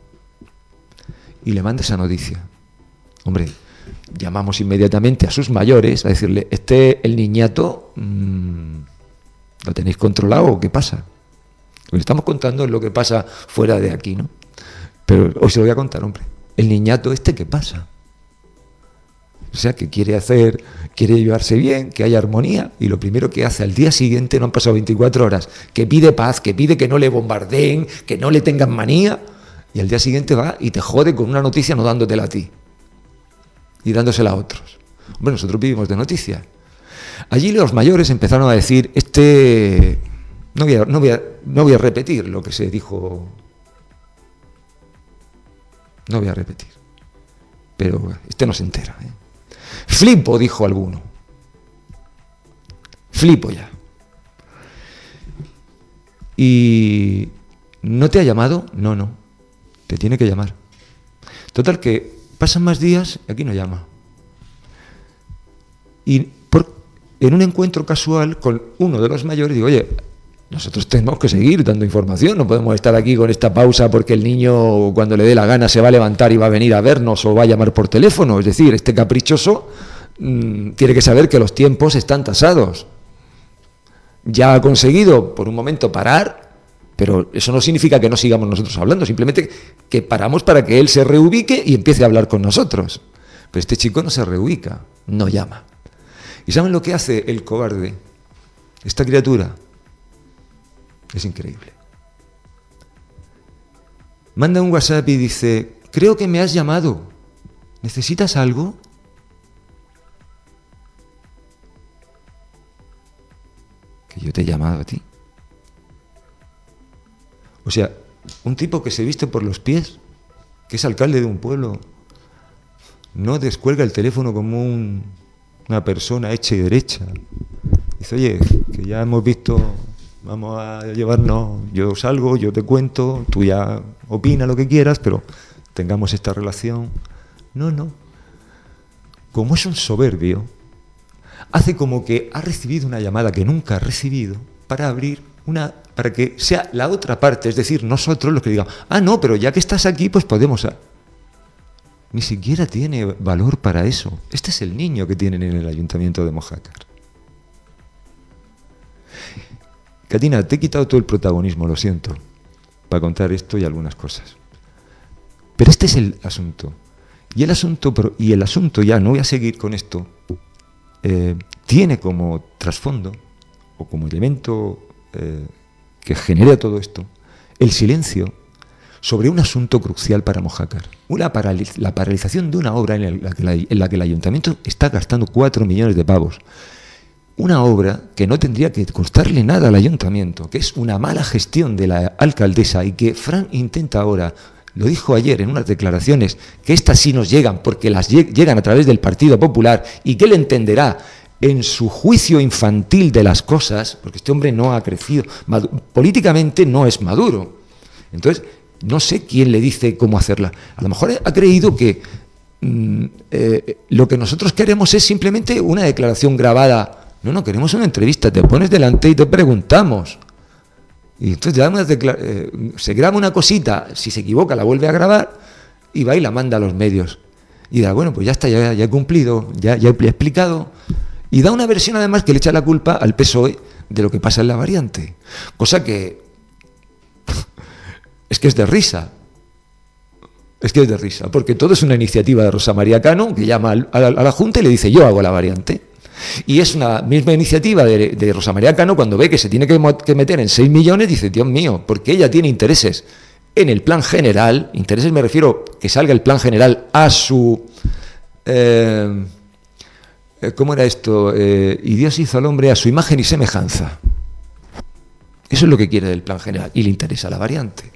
Speaker 3: Y le manda esa noticia. Hombre, llamamos inmediatamente a sus mayores a decirle, el niñato, ¿lo tenéis controlado o qué pasa? Lo que estamos contando es lo que pasa fuera de aquí, ¿no? Pero hoy se lo voy a contar, hombre. El niñato ¿qué pasa? O sea, que quiere llevarse bien, que haya armonía, y lo primero que hace al día siguiente, no han pasado 24 horas, que pide paz, que pide que no le bombardeen, que no le tengan manía, y al día siguiente va y te jode con una noticia no dándotela a ti y dándosela a otros. Hombre, nosotros vivimos de noticias. Allí los mayores empezaron a decir, no voy a repetir lo que se dijo, no voy a repetir, pero no se entera, ¿eh? Flipo, dijo alguno. Flipo ya. ¿Y no te ha llamado? No. Te tiene que llamar. Total, que pasan más días y aquí no llama. Y en un encuentro casual con uno de los mayores digo, oye, nosotros tenemos que seguir dando información, no podemos estar aquí con esta pausa porque el niño cuando le dé la gana se va a levantar y va a venir a vernos o va a llamar por teléfono. Es decir, este caprichoso tiene que saber que los tiempos están tasados. Ya ha conseguido por un momento parar, pero eso no significa que no sigamos nosotros hablando, simplemente que paramos para que él se reubique y empiece a hablar con nosotros. Pero este chico no se reubica, no llama. ¿Y saben lo que hace el cobarde? Esta criatura es increíble. Manda un WhatsApp y dice, creo que me has llamado, ¿necesitas algo? Que yo te he llamado a ti. O sea, un tipo que se viste por los pies, que es alcalde de un pueblo, no descuelga el teléfono como una persona hecha y derecha. Dice, oye, que ya hemos visto, vamos a llevarnos, yo salgo, yo te cuento, tú ya opina lo que quieras, pero tengamos esta relación. No. Como es un soberbio, hace como que ha recibido una llamada que nunca ha recibido para que sea la otra parte, es decir, nosotros los que digamos, no, pero ya que estás aquí, pues podemos. Ni siquiera tiene valor para eso. Este es el niño que tienen en el ayuntamiento de Mojácar. Catina, te he quitado todo el protagonismo, lo siento, para contar esto y algunas cosas. Pero este es el asunto. Y el asunto, ya no voy a seguir con esto, tiene como trasfondo, o como elemento que genera todo esto, el silencio sobre un asunto crucial para Mojácar. La paralización de una obra en la que el ayuntamiento está gastando 4 millones de pavos. Una obra que no tendría que costarle nada al ayuntamiento, que es una mala gestión de la alcaldesa y que Fran intenta ahora, lo dijo ayer en unas declaraciones, que estas sí nos llegan porque las llegan a través del Partido Popular y que él entenderá en su juicio infantil de las cosas, porque este hombre no ha crecido, políticamente no es maduro. Entonces, no sé quién le dice cómo hacerla. A lo mejor ha creído que lo que nosotros queremos es simplemente una declaración grabada. No, queremos una entrevista, te pones delante y te preguntamos. Y entonces se graba una cosita, si se equivoca la vuelve a grabar y va y la manda a los medios. Y da, bueno, pues ya está, ya he cumplido, ya he explicado. Y da una versión además que le echa la culpa al PSOE de lo que pasa en la variante. Cosa que es que es de risa. Es que es de risa, porque todo es una iniciativa de Rosa María Cano, que llama a la Junta y le dice, yo hago la variante. Y es una misma iniciativa de Rosa María Cano, cuando ve que se tiene que meter en 6 millones, dice, Dios mío, porque ella tiene intereses en el plan general, intereses me refiero que salga el plan general a su... ¿cómo era esto? Y Dios hizo al hombre a su imagen y semejanza. Eso es lo que quiere del plan general. Y le interesa la variante.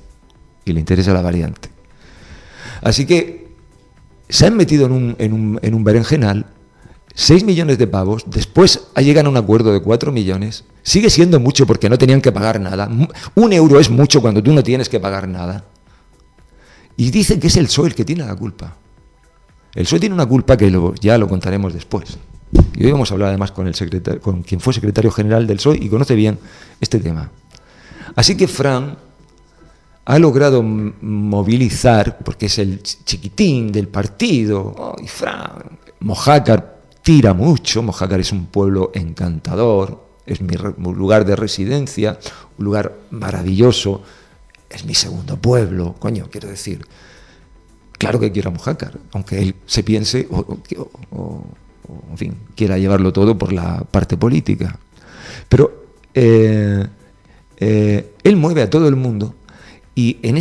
Speaker 3: Así que se han metido en un berenjenal, 6 millones de pavos, después llegan a un acuerdo de 4 millones, sigue siendo mucho porque no tenían que pagar nada. 1 euro es mucho cuando tú no tienes que pagar nada. Y dicen que es el PSOE el que tiene la culpa. El PSOE tiene una culpa que ya lo contaremos después. Y hoy vamos a hablar además con quien fue secretario general del PSOE y conoce bien este tema. Así que Fran ha logrado movilizar, porque es el chiquitín del partido, y Fran, Mojácar tira mucho, Mojácar es un pueblo encantador, es mi lugar de residencia, un lugar maravilloso, es mi segundo pueblo, coño, quiero decir, claro que quiero a Mojácar, aunque él se piense, o en fin, quiera llevarlo todo por la parte política. Pero él mueve a todo el mundo y en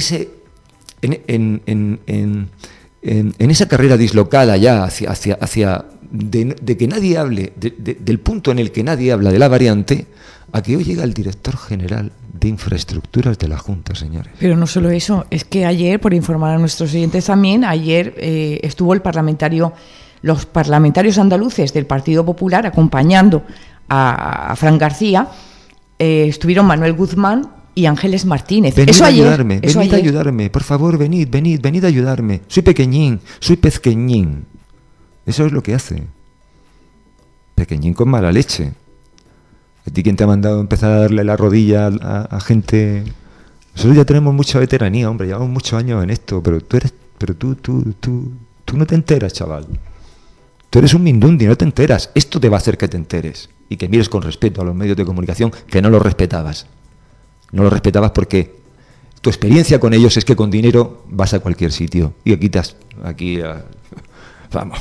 Speaker 3: esa carrera dislocada ya hacia de que nadie hable, del punto en el que nadie habla de la variante, a que hoy llega el director general de infraestructuras de la Junta, señores.
Speaker 5: Pero no solo eso, es que ayer, por informar a nuestros oyentes también, ayer estuvo los parlamentarios andaluces del Partido Popular acompañando a Fran García, estuvieron Manuel Guzmán y Ángeles Martínez.
Speaker 3: Venid a ayudarme, por favor, venid a ayudarme. Soy pequeñín. Eso es lo que hace. Pequeñín con mala leche. ¿A ti quién te ha mandado a empezar a darle la rodilla a gente? Nosotros ya tenemos mucha veteranía, hombre, llevamos muchos años en esto, pero tú no te enteras, chaval. Tú eres un mindundi, no te enteras. Esto te va a hacer que te enteres y que mires con respeto a los medios de comunicación, que no los respetabas. No los respetabas porque tu experiencia con ellos es que con dinero vas a cualquier sitio y vamos.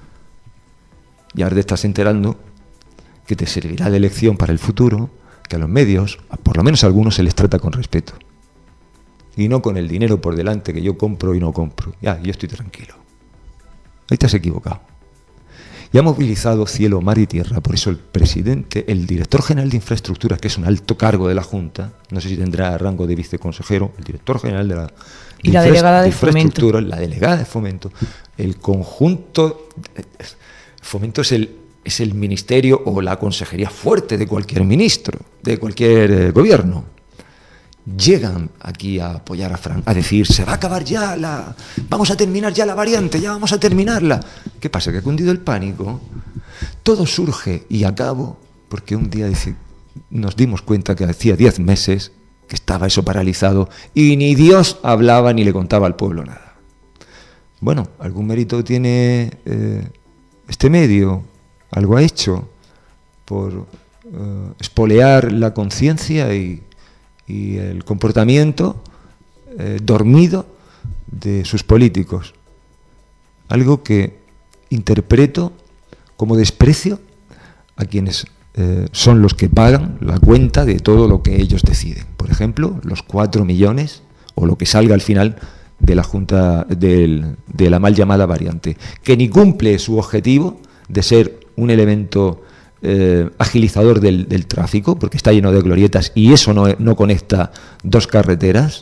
Speaker 3: Y ahora te estás enterando que te servirá de lección para el futuro, que a los medios, por lo menos a algunos, se les trata con respeto. Y no con el dinero por delante que yo compro y no compro. Ya, yo estoy tranquilo. Ahí te has equivocado. Y ha movilizado cielo, mar y tierra. Por eso el director general de infraestructuras, que es un alto cargo de la Junta, no sé si tendrá rango de viceconsejero, el director general de
Speaker 5: la delegada de infraestructuras,
Speaker 3: la delegada de fomento, el conjunto. Fomento es el ministerio o la consejería fuerte de cualquier ministro, de cualquier gobierno. Llegan aquí a apoyar a Fran, a decir, se va a acabar ya vamos a terminar ya la variante, ya vamos a terminarla. ¿Qué pasa? Que ha cundido el pánico. Todo surge y acabo porque un día nos dimos cuenta que hacía 10 meses que estaba eso paralizado y ni Dios hablaba ni le contaba al pueblo nada. Bueno, algún mérito tiene este medio, algo ha hecho por espolear la conciencia y el comportamiento dormido de sus políticos. Algo que interpreto como desprecio a quienes son los que pagan la cuenta de todo lo que ellos deciden. Por ejemplo, los 4 millones o lo que salga al final de la Junta de la mal llamada variante, que ni cumple su objetivo de ser un elemento agilizador del tráfico, porque está lleno de glorietas y eso no conecta dos carreteras,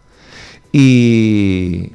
Speaker 3: y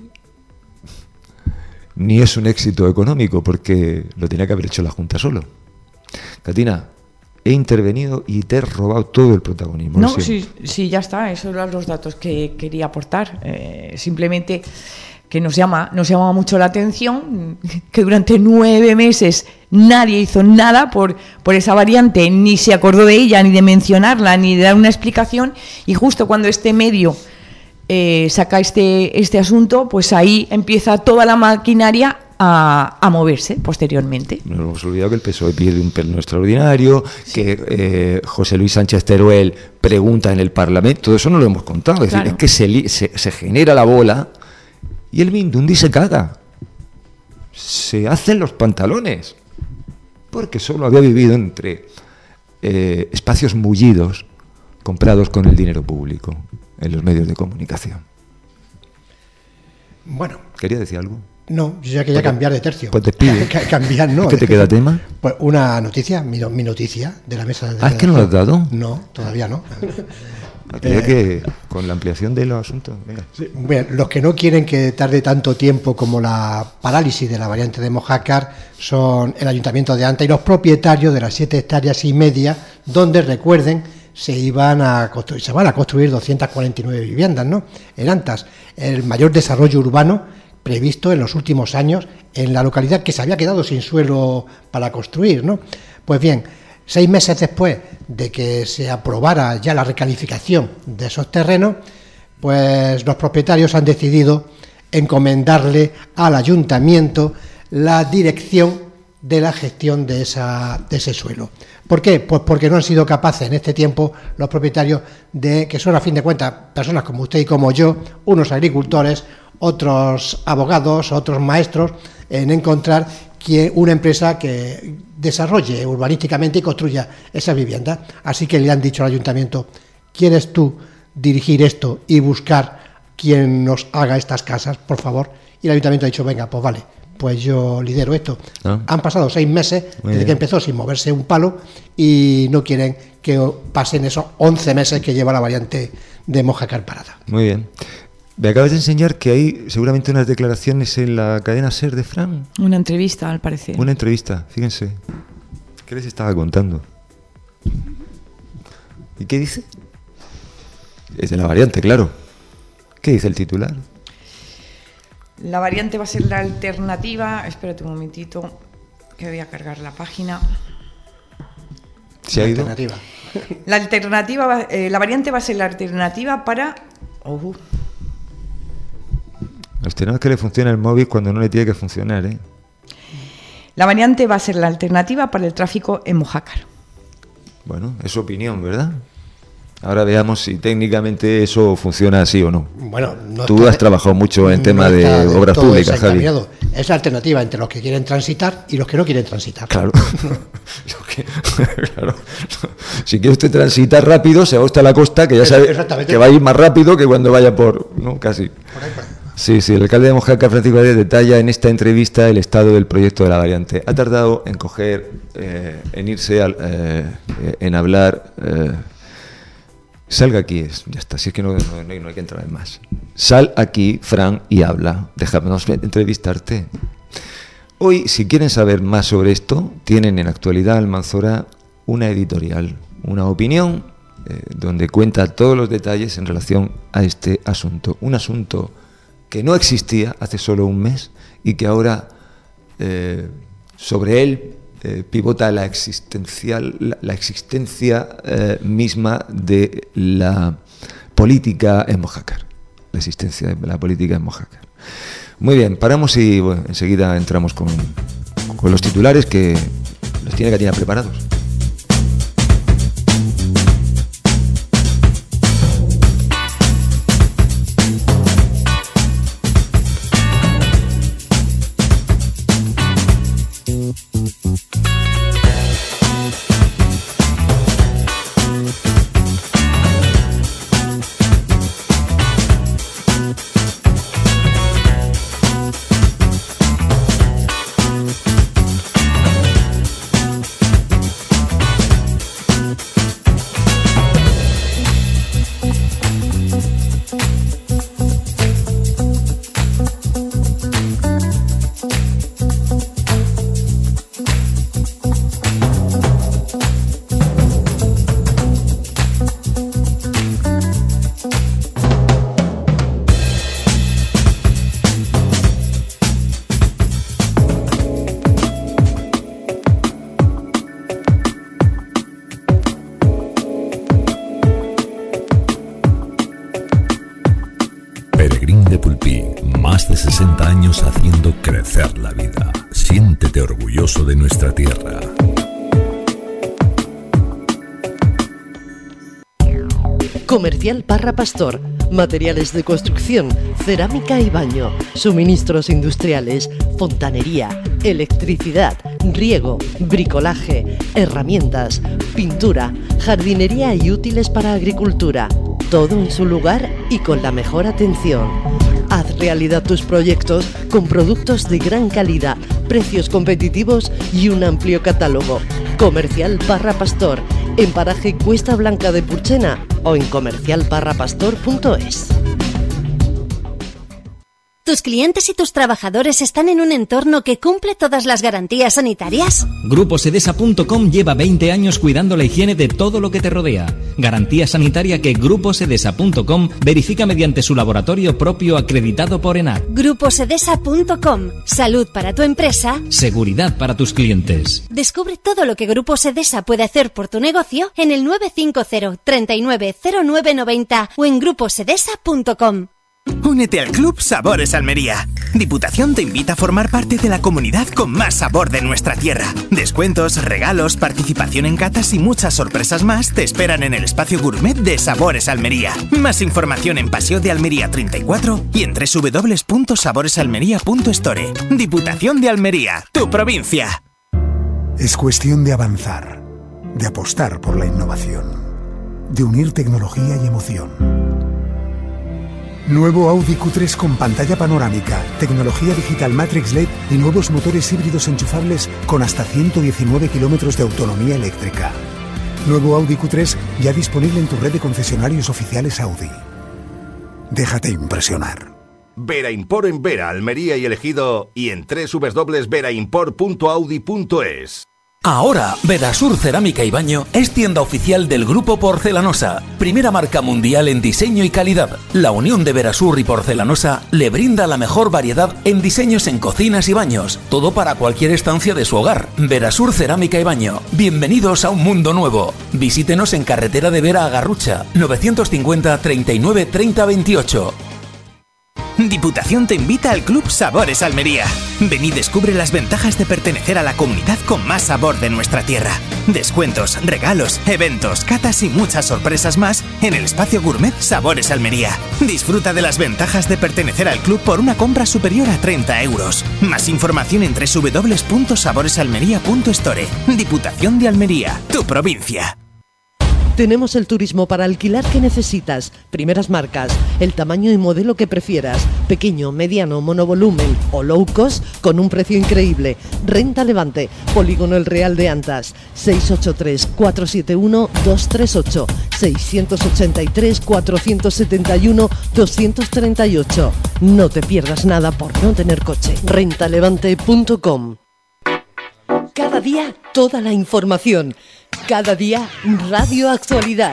Speaker 3: ni es un éxito económico, porque lo tenía que haber hecho la Junta solo. Catina, he intervenido y te he robado todo el protagonismo.
Speaker 5: No, sí, ya está, esos eran los datos que quería aportar. Simplemente que nos llama mucho la atención que durante 9 meses nadie hizo nada por esa variante, ni se acordó de ella, ni de mencionarla, ni de dar una explicación, y justo cuando este medio saca este asunto, pues ahí empieza toda la maquinaria a moverse posteriormente.
Speaker 3: Nos hemos olvidado que el PSOE pierde un pleno extraordinario, sí, que José Luis Sánchez Teruel pregunta en el Parlamento, todo eso no lo hemos contado, es decir, es que se genera la bola y el Mindundi se caga, se hacen los pantalones porque solo había vivido entre espacios mullidos comprados con el dinero público en los medios de comunicación.
Speaker 4: Bueno.
Speaker 3: ¿Quería decir algo?
Speaker 4: No, yo ya quería cambiar de tercio.
Speaker 3: Pues despide.
Speaker 4: Cambiar, no.
Speaker 3: ¿Qué te queda tema?
Speaker 4: Pues una noticia, mi noticia de la mesa de...
Speaker 3: ¿Es que no lo has dado?
Speaker 4: No, todavía no.
Speaker 3: Aquella que con la ampliación de los asuntos. Venga.
Speaker 4: Sí, bueno, los que no quieren que tarde tanto tiempo como la parálisis de la variante de Mojácar son el Ayuntamiento de Anta y los propietarios de las 7,5 hectáreas, donde, recuerden, se van a construir 249 viviendas, ¿no? En Antas, el mayor desarrollo urbano previsto en los últimos años en la localidad, que se había quedado sin suelo para construir, ¿no? Pues bien, 6 meses después de que se aprobara ya la recalificación de esos terrenos, pues los propietarios han decidido encomendarle al ayuntamiento la dirección de la gestión de ese suelo. ¿Por qué? Pues porque no han sido capaces en este tiempo los propietarios que son a fin de cuentas personas como usted y como yo, unos agricultores, otros abogados, otros maestros, en encontrar una empresa que desarrolle urbanísticamente y construya esas viviendas. Así que le han dicho al ayuntamiento: ¿quieres tú dirigir esto y buscar quien nos haga estas casas, por favor? Y el ayuntamiento ha dicho: venga, pues vale, pues yo lidero esto. Han pasado 6 meses desde que empezó sin moverse un palo y no quieren que pasen esos 11 meses que lleva la variante de Mojácar parada.
Speaker 3: Muy bien. Me acabas de enseñar que hay seguramente unas declaraciones en la cadena SER de Fran.
Speaker 5: Una entrevista, al parecer.
Speaker 3: Una entrevista, fíjense. ¿Qué les estaba contando? ¿Y qué dice? Es de la variante, claro. ¿Qué dice el titular?
Speaker 5: La variante va a ser la alternativa. Espérate un momentito, que voy a cargar la página.
Speaker 3: ¿Se ha ido?
Speaker 5: La alternativa, la variante va a ser la alternativa para...
Speaker 3: A usted no es que le funcione el móvil cuando no le tiene que funcionar, ¿eh?
Speaker 5: La variante va a ser la alternativa para el tráfico en Mojácar.
Speaker 3: Bueno, es su opinión, ¿verdad? Ahora veamos si técnicamente eso funciona así o no.
Speaker 4: Bueno,
Speaker 3: tú has trabajado mucho en tema de obras públicas, Javi.
Speaker 4: Es la alternativa entre los que quieren transitar y los que no quieren transitar.
Speaker 3: Claro. Claro. Si quiere usted transitar rápido, se va usted a la costa, que ya sabe que va a ir más rápido que cuando vaya por... ¿no? Casi. Sí, el alcalde de Mojácar, Francisco Arias, detalla en esta entrevista el estado del proyecto de la variante. Ha tardado en en irse, en hablar... Salga aquí, ya está, si es que no hay que entrar en más. Sal aquí, Fran, y habla. Déjanos entrevistarte. Hoy, si quieren saber más sobre esto, tienen en Actualidad Almanzora una editorial, una opinión, donde cuenta todos los detalles en relación a este asunto. Un asunto que no existía hace solo un mes y que ahora sobre él pivota la existencia misma de la política en Mojácar. La existencia de la política en Mojácar. Muy bien, paramos y bueno, enseguida entramos con los titulares que los tiene Katina preparados.
Speaker 2: Más de 60 años haciendo crecer la vida. Siéntete orgulloso de nuestra tierra.
Speaker 1: Comercial Parra Pastor. Materiales de construcción, cerámica y baño, suministros industriales, fontanería, electricidad, riego, bricolaje, herramientas, pintura, jardinería y útiles para agricultura. Todo en su lugar y con la mejor atención. Haz realidad tus proyectos con productos de gran calidad, precios competitivos y un amplio catálogo. Comercial Parra Pastor, en paraje Cuesta Blanca de Purchena o en comercialparrapastor.es.
Speaker 7: ¿Tus clientes y tus trabajadores están en un entorno que cumple todas las garantías sanitarias?
Speaker 8: GrupoSedesa.com lleva 20 años cuidando la higiene de todo lo que te rodea. Garantía sanitaria que GrupoSedesa.com verifica mediante su laboratorio propio acreditado por ENAC.
Speaker 7: GrupoSedesa.com. Salud para tu empresa.
Speaker 8: Seguridad para tus clientes.
Speaker 7: Descubre todo lo que Grupo Sedesa puede hacer por tu negocio en el 950 39 09 90 o en gruposedesa.com.
Speaker 9: Únete al Club Sabores Almería. Diputación te invita a formar parte de la comunidad con más sabor de nuestra tierra. Descuentos, regalos, participación en catas y muchas sorpresas más te esperan en el espacio gourmet de Sabores Almería. Más información en Paseo de Almería 34 y en www.saboresalmería.store. Diputación de Almería, tu provincia.
Speaker 10: Es cuestión de avanzar, de apostar por la innovación, de unir tecnología y emoción. Nuevo Audi Q3 con pantalla panorámica, tecnología digital Matrix LED y nuevos motores híbridos enchufables con hasta 119 kilómetros de autonomía eléctrica. Nuevo Audi Q3 ya disponible en tu red de concesionarios oficiales Audi. Déjate impresionar.
Speaker 11: Vera Import en Vera, Almería y Ejido y en www.veraimport.audi.es.
Speaker 12: Ahora, Verasur Cerámica y Baño es tienda oficial del Grupo Porcelanosa, primera marca mundial en diseño y calidad. La unión de Verasur y Porcelanosa le brinda la mejor variedad en diseños en cocinas y baños, todo para cualquier estancia de su hogar. Verasur Cerámica y Baño, bienvenidos a un mundo nuevo. Visítenos en carretera de Vera a Garrucha, 950 39 30 28.
Speaker 9: Diputación te invita al Club Sabores Almería. Ven y descubre las ventajas de pertenecer a la comunidad con más sabor de nuestra tierra. Descuentos, regalos, eventos, catas y muchas sorpresas más en el espacio gourmet Sabores Almería. Disfruta de las ventajas de pertenecer al club por una compra superior a 30 euros. Más información en www.saboresalmería.store. Diputación de Almería, tu provincia.
Speaker 1: Tenemos el turismo para alquilar que necesitas, primeras marcas, el tamaño y modelo que prefieras, pequeño, mediano, monovolumen o low cost con un precio increíble. Renta Levante, Polígono El Real de Antas, 683-471-238, 683-471-238. No te pierdas nada por no tener coche. Rentalevante.com. Cada día toda la información. Cada día Radio Actualidad.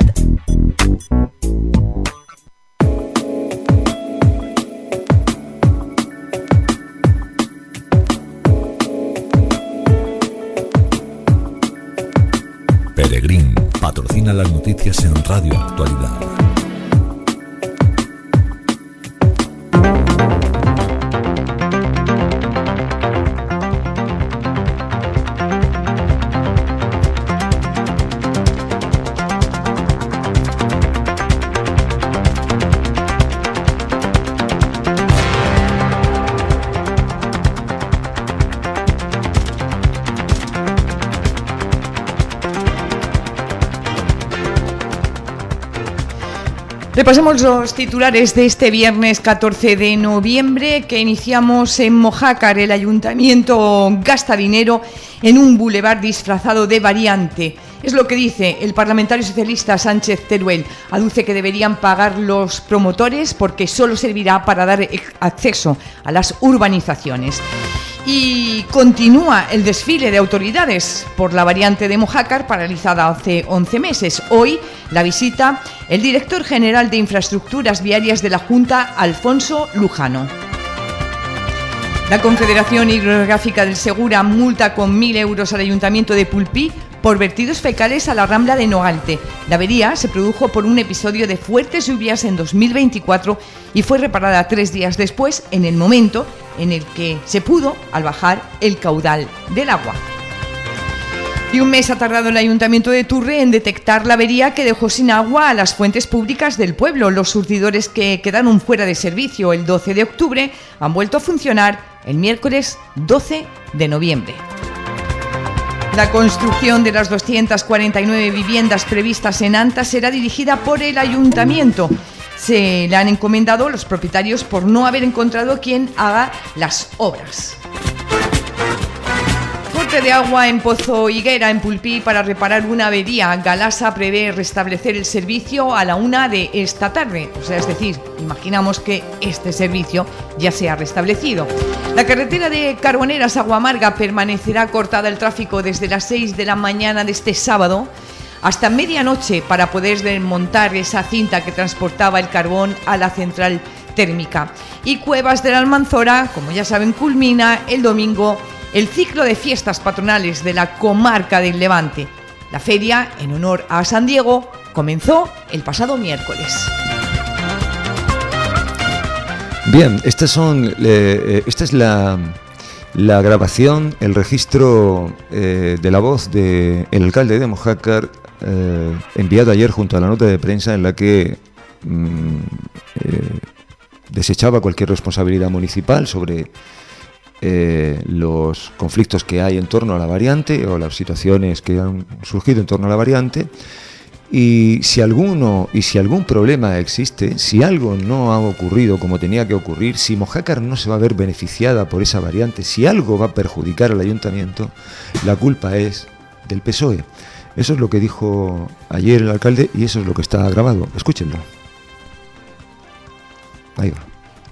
Speaker 2: Peregrín patrocina las noticias en Radio Actualidad.
Speaker 5: Repasemos los titulares de este viernes 14 de noviembre que iniciamos en Mojácar. El ayuntamiento gasta dinero en un bulevar disfrazado de variante. Es lo que dice el parlamentario socialista Sánchez Teruel. Aduce que deberían pagar los promotores porque solo servirá para dar acceso a las urbanizaciones. Y continúa el desfile de autoridades por la variante de Mojácar, paralizada hace 11 meses. Hoy la visita el director general de Infraestructuras Viarias de la Junta, Alfonso Lujano. La Confederación Hidrográfica del Segura multa con 1.000 euros al Ayuntamiento de Pulpí por vertidos fecales a la Rambla de Nogalte. La avería se produjo por un episodio de fuertes lluvias en 2024 y fue reparada 3 días después, en el momento en el que se pudo al bajar el caudal del agua. Y un mes ha tardado el Ayuntamiento de Turre en detectar la avería que dejó sin agua a las fuentes públicas del pueblo. Los surtidores que quedaron fuera de servicio el 12 de octubre han vuelto a funcionar el miércoles 12 de noviembre. La construcción de las 249 viviendas previstas en Anta será dirigida por el ayuntamiento. Se le han encomendado los propietarios por no haber encontrado quien haga las obras. Corte de agua en Pozo Higuera, en Pulpí, para reparar una avería. Galasa prevé restablecer el servicio a la 1 de esta tarde. O sea, es decir, imaginamos que este servicio ya se ha restablecido. La carretera de Carboneras a Guamarga permanecerá cortada el tráfico desde las 6 de la mañana de este sábado hasta medianoche para poder desmontar esa cinta que transportaba el carbón a la central térmica. Y Cuevas de la Almanzora, como ya saben, culmina el domingo el ciclo de fiestas patronales de la comarca del Levante. La feria, en honor a San Diego, comenzó el pasado miércoles.
Speaker 3: Bien, esta es la grabación, el registro de la voz del alcalde de Mojácar, enviado ayer junto a la nota de prensa en la que desechaba cualquier responsabilidad municipal sobre los conflictos que hay en torno a la variante o las situaciones que han surgido en torno a la variante, y si algún problema existe, si algo no ha ocurrido como tenía que ocurrir, si Mojácar no se va a ver beneficiada por esa variante, si algo va a perjudicar al ayuntamiento, la culpa es del PSOE. Eso es lo que dijo ayer el alcalde y eso es lo que está grabado. Escúchenlo. Ahí va.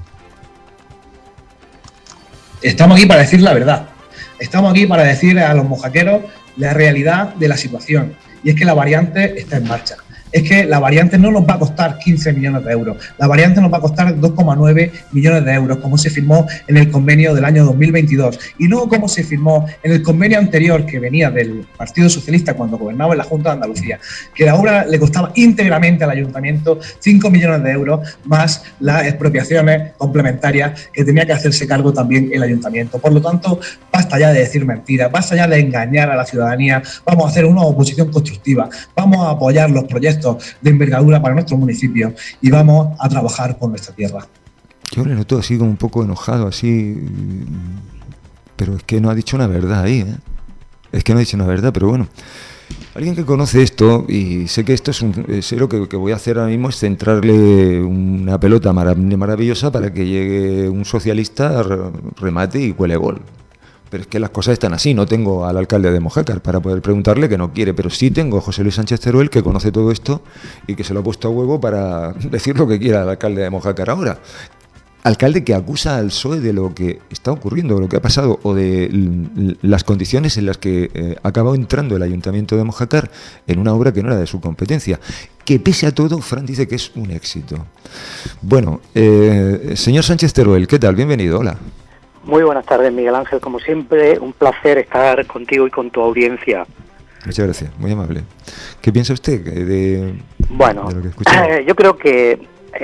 Speaker 13: Estamos aquí para decir la verdad. Estamos aquí para decir a los mojaqueros la realidad de la situación. Y es que la variante está en marcha. Es que la variante no nos va a costar 15 millones de euros. La variante nos va a costar 2,9 millones de euros, como se firmó en el convenio del año 2022. Y no como se firmó en el convenio anterior que venía del Partido Socialista cuando gobernaba en la Junta de Andalucía, que la obra le costaba íntegramente al ayuntamiento 5 millones de euros, más las expropiaciones complementarias que tenía que hacerse cargo también el ayuntamiento. Por lo tanto, basta ya de decir mentiras, basta ya de engañar a la ciudadanía. Vamos a hacer una oposición constructiva, vamos a apoyar los proyectos de envergadura para nuestro municipio y vamos a trabajar por nuestra tierra.
Speaker 3: Yo le noto así como un poco enojado, así, pero es que no ha dicho una verdad ahí, ¿eh? Es que no ha dicho una verdad, pero bueno. Alguien que conoce esto, y sé que esto sé lo que voy a hacer ahora mismo es centrarle una pelota maravillosa para que llegue un socialista, remate y cuele gol. Pero es que las cosas están así, no tengo al alcalde de Mojácar para poder preguntarle, que no quiere, pero sí tengo a José Luis Sánchez Teruel, que conoce todo esto y que se lo ha puesto a huevo para decir lo que quiera al alcalde de Mojácar ahora. Alcalde que acusa al PSOE de lo que está ocurriendo, de lo que ha pasado, o de las condiciones en las que ha acabado entrando el ayuntamiento de Mojácar en una obra que no era de su competencia. Que pese a todo, Fran dice que es un éxito. Bueno, señor Sánchez Teruel, ¿qué tal? Bienvenido, hola.
Speaker 14: Muy buenas tardes, Miguel Ángel. Como siempre, un placer estar contigo y con tu audiencia.
Speaker 3: Muchas gracias, muy amable. ¿Qué piensa usted de lo que escucha?
Speaker 14: Yo creo que,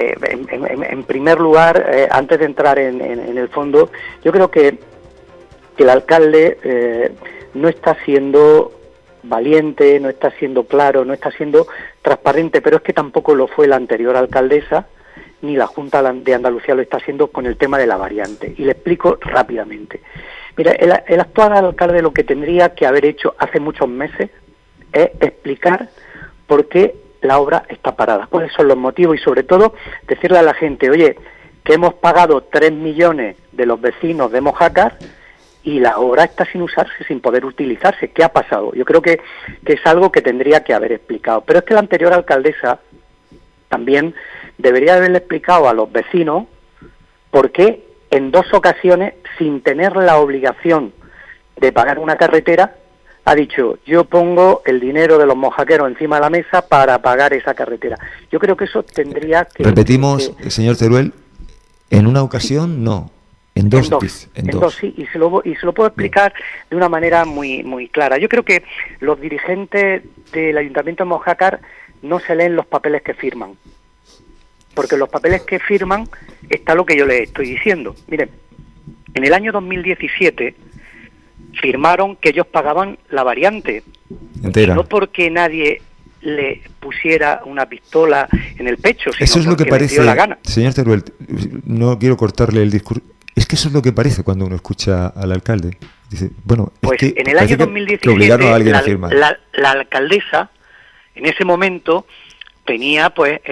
Speaker 14: en primer lugar, antes de entrar en el fondo, yo creo que el alcalde no está siendo valiente, no está siendo claro, no está siendo transparente, pero es que tampoco lo fue la anterior alcaldesa, ni la Junta de Andalucía lo está haciendo con el tema de la variante. Y le explico rápidamente. Mira, el actual alcalde lo que tendría que haber hecho hace muchos meses es explicar por qué la obra está parada, cuáles son los motivos y sobre todo decirle a la gente, oye, que hemos pagado 3 millones de los vecinos de Mojácar y la obra está sin usarse, sin poder utilizarse. ¿Qué ha pasado? Yo creo que es algo que tendría que haber explicado. Pero es que la anterior alcaldesa también debería haberle explicado a los vecinos por qué en 2 ocasiones, sin tener la obligación de pagar una carretera, ha dicho, yo pongo el dinero de los mojaqueros encima de la mesa para pagar esa carretera. Yo creo que eso tendría que...
Speaker 3: Repetimos, señor Teruel, en una ocasión no, en dos.
Speaker 14: En dos, sí, y se lo puedo explicar de una manera muy clara. Yo creo que los dirigentes del Ayuntamiento de Mojácar no se leen los papeles que firman, porque en los papeles que firman está lo que yo les estoy diciendo. Miren, en el año 2017 firmaron que ellos pagaban la variante,
Speaker 3: entera.
Speaker 14: No porque nadie le pusiera una pistola en el pecho, sino
Speaker 3: eso es lo que parece,
Speaker 14: les dio la gana.
Speaker 3: Señor Teruel, no quiero cortarle el discurso, es que eso es lo que parece cuando uno escucha al alcalde. Dice, bueno,
Speaker 14: pues
Speaker 3: es que
Speaker 14: en el año 2017 la alcaldesa en ese momento tenía pues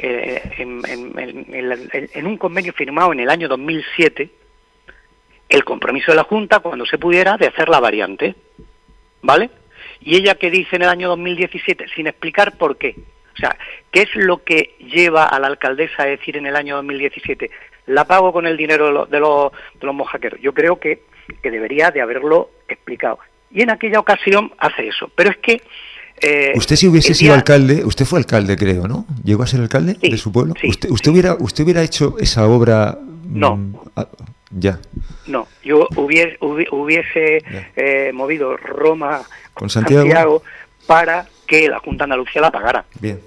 Speaker 14: en un convenio firmado en el año 2007 el compromiso de la Junta, cuando se pudiera, de hacer la variante, ¿vale? Y ella que dice en el año 2017, sin explicar por qué, o sea, ¿qué es lo que lleva a la alcaldesa a decir en el año 2017, la pago con el dinero de los mojaqueros? Yo creo que debería de haberlo explicado. Y en aquella ocasión hace eso. Pero es que...
Speaker 3: usted si hubiese sido alcalde, usted fue alcalde, creo, ¿no? ¿Llegó a ser alcalde de su pueblo?
Speaker 14: Sí,
Speaker 3: ¿Usted hubiera hecho esa obra?
Speaker 14: No.
Speaker 3: Ya.
Speaker 14: No, yo hubiese movido Roma
Speaker 3: con Santiago
Speaker 14: para que la Junta de Andalucía la pagara.
Speaker 3: Bien.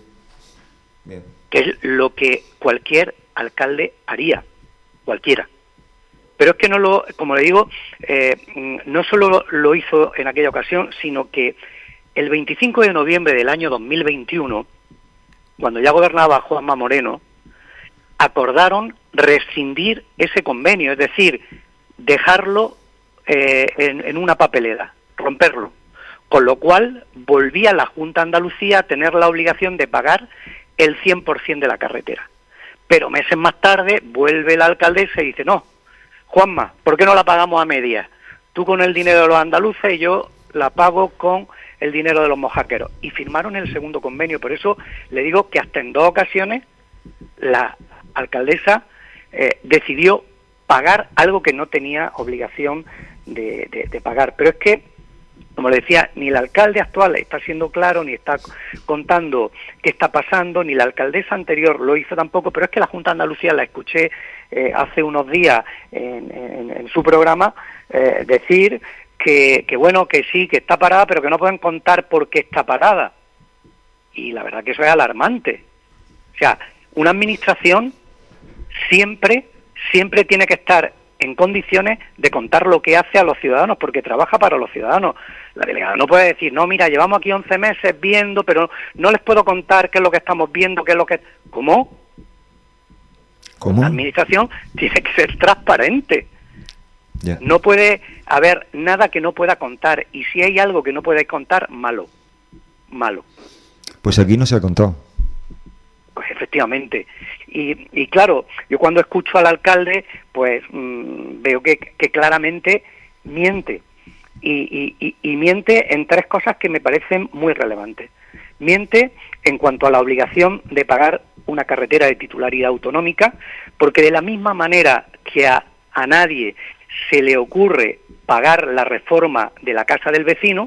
Speaker 14: Que es lo que cualquier alcalde haría, cualquiera. Pero es que como le digo, no solo lo hizo en aquella ocasión, sino que el 25 de noviembre del año 2021, cuando ya gobernaba Juanma Moreno, acordaron rescindir ese convenio, es decir, dejarlo en una papelera, romperlo. Con lo cual volvía la Junta de Andalucía a tener la obligación de pagar el 100% de la carretera. Pero meses más tarde vuelve la alcaldesa y dice, no, Juanma, ¿por qué no la pagamos a medias? Tú con el dinero de los andaluces y yo la pago con el dinero de los mojaqueros. Y firmaron el segundo convenio. Por eso le digo que hasta en 2 ocasiones la alcaldesa decidió pagar algo que no tenía obligación de pagar. Pero es que, como le decía, ni el alcalde actual está siendo claro, ni está contando qué está pasando, ni la alcaldesa anterior lo hizo tampoco, pero es que la Junta de Andalucía, la escuché hace unos días en su programa, decir que bueno, que sí, que está parada, pero que no pueden contar por qué está parada. Y la verdad que eso es alarmante. O sea, una administración siempre tiene que estar en condiciones de contar lo que hace a los ciudadanos, porque trabaja para los ciudadanos. La delegada no puede decir, no, mira, llevamos aquí 11 meses viendo, pero no les puedo contar qué es lo que estamos viendo, qué es lo que... ¿Cómo? La administración tiene que ser transparente.
Speaker 3: Yeah.
Speaker 14: No puede haber nada que no pueda contar, y si hay algo que no puede contar, malo.
Speaker 3: Pues aquí no se ha contado.
Speaker 14: Pues efectivamente. Y claro, yo cuando escucho al alcalde, pues veo que claramente miente. Y miente en 3 cosas que me parecen muy relevantes. Miente en cuanto a la obligación de pagar una carretera de titularidad autonómica, porque de la misma manera que a nadie se le ocurre pagar la reforma de la casa del vecino,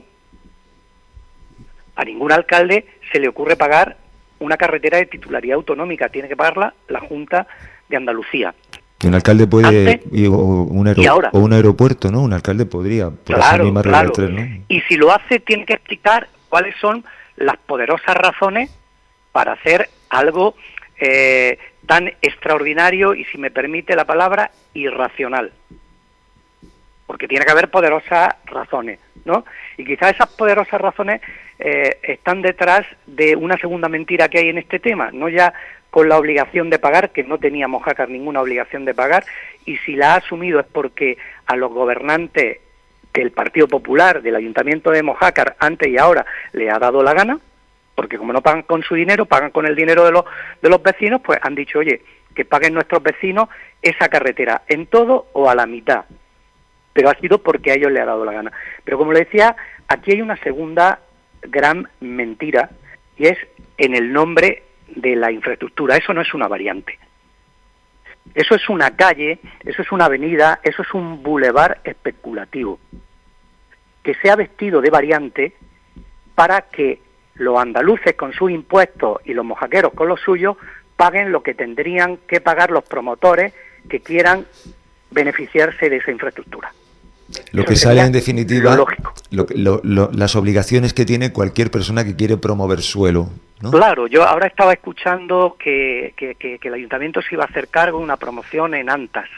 Speaker 14: a ningún alcalde se le ocurre pagar una carretera de titularidad autonómica, tiene que pagarla la Junta de Andalucía.
Speaker 3: Y un alcalde puede, o un aeropuerto, ¿no? Un alcalde podría, por esa misma regla 3, ¿no?
Speaker 14: Y si lo hace, tiene que explicar cuáles son las poderosas razones para hacer algo tan extraordinario y, si me permite la palabra, irracional. Porque tiene que haber poderosas razones, ¿no? Y quizás esas poderosas razones están detrás de una segunda mentira que hay en este tema, no ya con la obligación de pagar, que no tenía Mojácar ninguna obligación de pagar, y si la ha asumido es porque a los gobernantes del Partido Popular, del Ayuntamiento de Mojácar, antes y ahora, le ha dado la gana, porque como no pagan con su dinero, pagan con el dinero de los vecinos, pues han dicho, oye, que paguen nuestros vecinos esa carretera, en todo o a la mitad. Pero ha sido porque a ellos les ha dado la gana. Pero como le decía, aquí hay una segunda gran mentira, y es en el nombre de la infraestructura. Eso no es una variante. Eso es una calle, eso es una avenida, eso es un bulevar especulativo, que se ha vestido de variante para que los andaluces con sus impuestos y los mojaqueros con los suyos paguen lo que tendrían que pagar los promotores que quieran beneficiarse de esa infraestructura.
Speaker 3: Lo que sale en definitiva, las obligaciones que tiene cualquier persona que quiere promover suelo, ¿no?
Speaker 14: Claro, yo ahora estaba escuchando que el ayuntamiento se iba a hacer cargo de una promoción en Antas.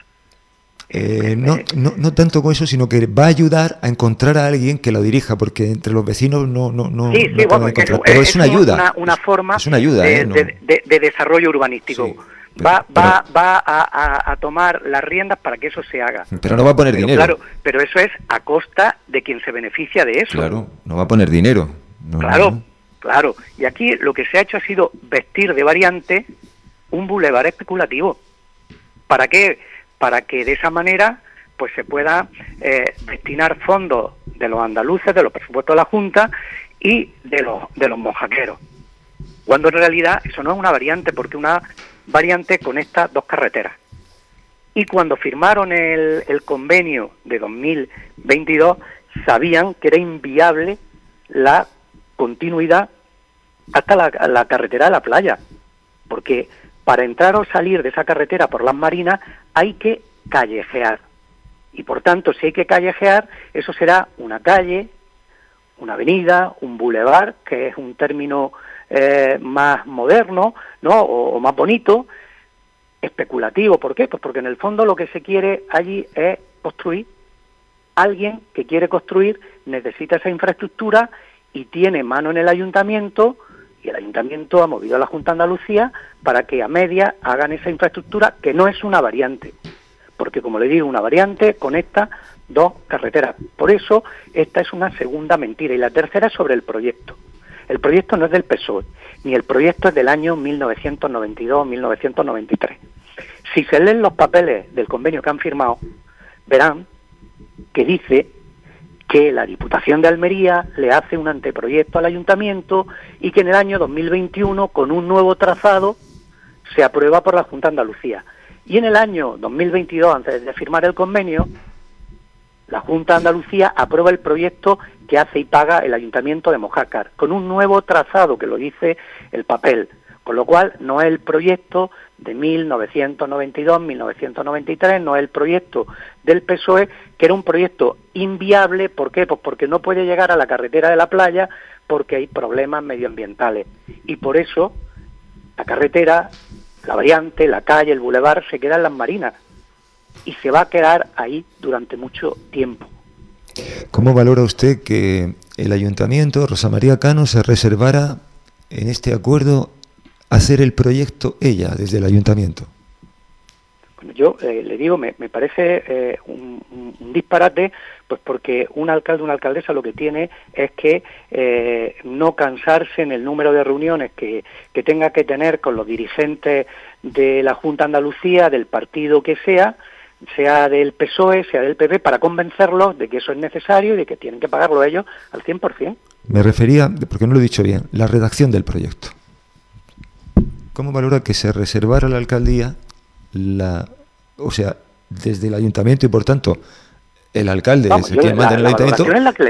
Speaker 3: No tanto con eso, sino que va a ayudar a encontrar a alguien que lo dirija, porque entre los vecinos no
Speaker 14: bueno,
Speaker 3: encontrar. Pero es una ayuda.
Speaker 14: Una forma
Speaker 3: es una ayuda,
Speaker 14: de desarrollo urbanístico.
Speaker 3: Sí.
Speaker 14: va a tomar las riendas para que eso se haga.
Speaker 3: Pero no va a poner dinero.
Speaker 14: Claro, pero eso es a costa de quien se beneficia de eso.
Speaker 3: Claro, no va a poner dinero.
Speaker 14: Claro. Y aquí lo que se ha hecho ha sido vestir de variante un bulevar especulativo. ¿Para qué? Para que de esa manera pues se pueda destinar fondos de los andaluces, de los presupuestos de la Junta y de los mojaqueros. Cuando en realidad eso no es una variante, porque una variante conecta dos carreteras. Y cuando firmaron el convenio de 2022, sabían que era inviable la continuidad hasta la carretera de la playa, porque para entrar o salir de esa carretera por las marinas hay que callejear. Y por tanto, si hay que callejear, eso será una calle, una avenida, un bulevar, que es un término más moderno, ¿no? O más bonito, especulativo. ¿Por qué? Pues porque en el fondo lo que se quiere allí es construir. Alguien que quiere construir necesita esa infraestructura y tiene mano en el ayuntamiento, y el ayuntamiento ha movido a la Junta de Andalucía para que a media hagan esa infraestructura, que no es una variante, porque como le digo, una variante conecta dos carreteras. Por eso esta es una segunda mentira. Y la tercera es sobre el proyecto. El proyecto no es del PSOE, ni el proyecto es del año 1992-1993. Si se leen los papeles del convenio que han firmado, verán que dice que la Diputación de Almería le hace un anteproyecto al Ayuntamiento y que en el año 2021, con un nuevo trazado, se aprueba por la Junta de Andalucía. Y en el año 2022, antes de firmar el convenio, la Junta de Andalucía aprueba el proyecto que hace y paga el Ayuntamiento de Mojácar, con un nuevo trazado, que lo dice el papel, con lo cual no es el proyecto de 1992-1993, no es el proyecto del PSOE, que era un proyecto inviable. ¿Por qué? Pues porque no puede llegar a la carretera de la playa porque hay problemas medioambientales. Y por eso la carretera, la variante, la calle, el bulevar se queda en las marinas y se va a quedar ahí durante mucho tiempo.
Speaker 3: ¿Cómo valora usted que el Ayuntamiento, Rosa María Cano, se reservara en este acuerdo hacer el proyecto ella, desde el Ayuntamiento?
Speaker 14: Bueno, yo le digo, me parece un disparate, pues porque un alcalde, una alcaldesa lo que tiene es que no cansarse en el número de reuniones que tenga que tener con los dirigentes de la Junta de Andalucía, del partido que sea del PSOE, sea del PP, para convencerlos de que eso es necesario y de que tienen que pagarlo ellos al 100%.
Speaker 3: Me refería, porque no lo he dicho bien, la redacción del proyecto. ¿Cómo valora que se reservara la alcaldía, desde el ayuntamiento y por tanto el alcalde es quien manda en el ayuntamiento,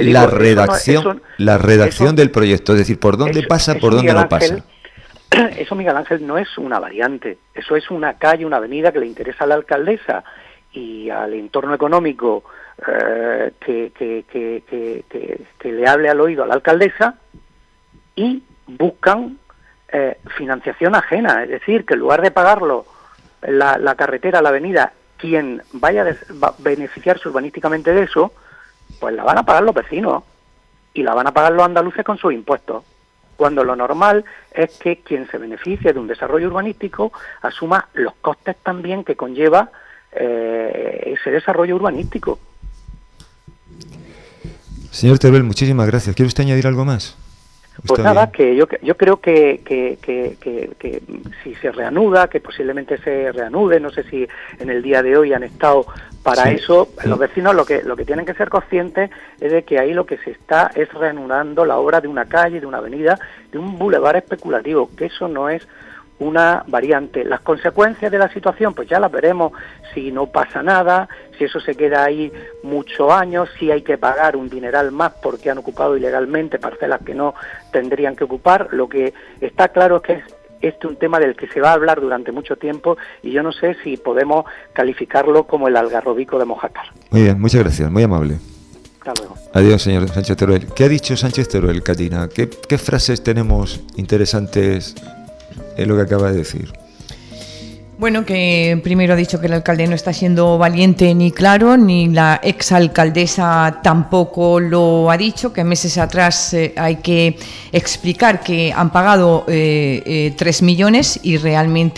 Speaker 3: la redacción del proyecto, es decir, por dónde pasa, por dónde no pasa?
Speaker 14: Eso, Miguel Ángel, no es una variante, eso es una calle, una avenida que le interesa a la alcaldesa y al entorno económico que le hable al oído a la alcaldesa, y buscan financiación ajena, es decir, que en lugar de pagarlo la carretera, la avenida, quien vaya a beneficiarse urbanísticamente de eso, pues la van a pagar los vecinos y la van a pagar los andaluces con sus impuestos, cuando lo normal es que quien se beneficie de un desarrollo urbanístico asuma los costes también que conlleva ese desarrollo urbanístico.
Speaker 3: Señor Teruel, muchísimas gracias. ¿Quiere usted añadir algo más?
Speaker 14: Pues nada, que yo creo que si se reanuda, que posiblemente se reanude, no sé si en el día de hoy han estado para eso, los vecinos lo que tienen que ser conscientes es de que ahí lo que se está es reanudando la obra de una calle, de una avenida, de un bulevar especulativo, que eso no es una variante. Las consecuencias de la situación, pues ya las veremos, si no pasa nada, si eso se queda ahí muchos años, si hay que pagar un dineral más porque han ocupado ilegalmente parcelas que no tendrían que ocupar. Lo que está claro es que es un tema del que se va a hablar durante mucho tiempo y yo no sé si podemos calificarlo como el algarrobico de Mojácar.
Speaker 3: Muy bien, muchas gracias, muy amable.
Speaker 14: Hasta luego.
Speaker 3: Adiós, señor Sánchez Teruel. ¿Qué ha dicho Sánchez Teruel, Catina? ¿Qué frases tenemos interesantes en lo que acaba de decir?
Speaker 5: Bueno, que primero ha dicho que el alcalde no está siendo valiente ni claro, ni la exalcaldesa tampoco lo ha dicho, que meses atrás hay que explicar que han pagado 3 millones y realmente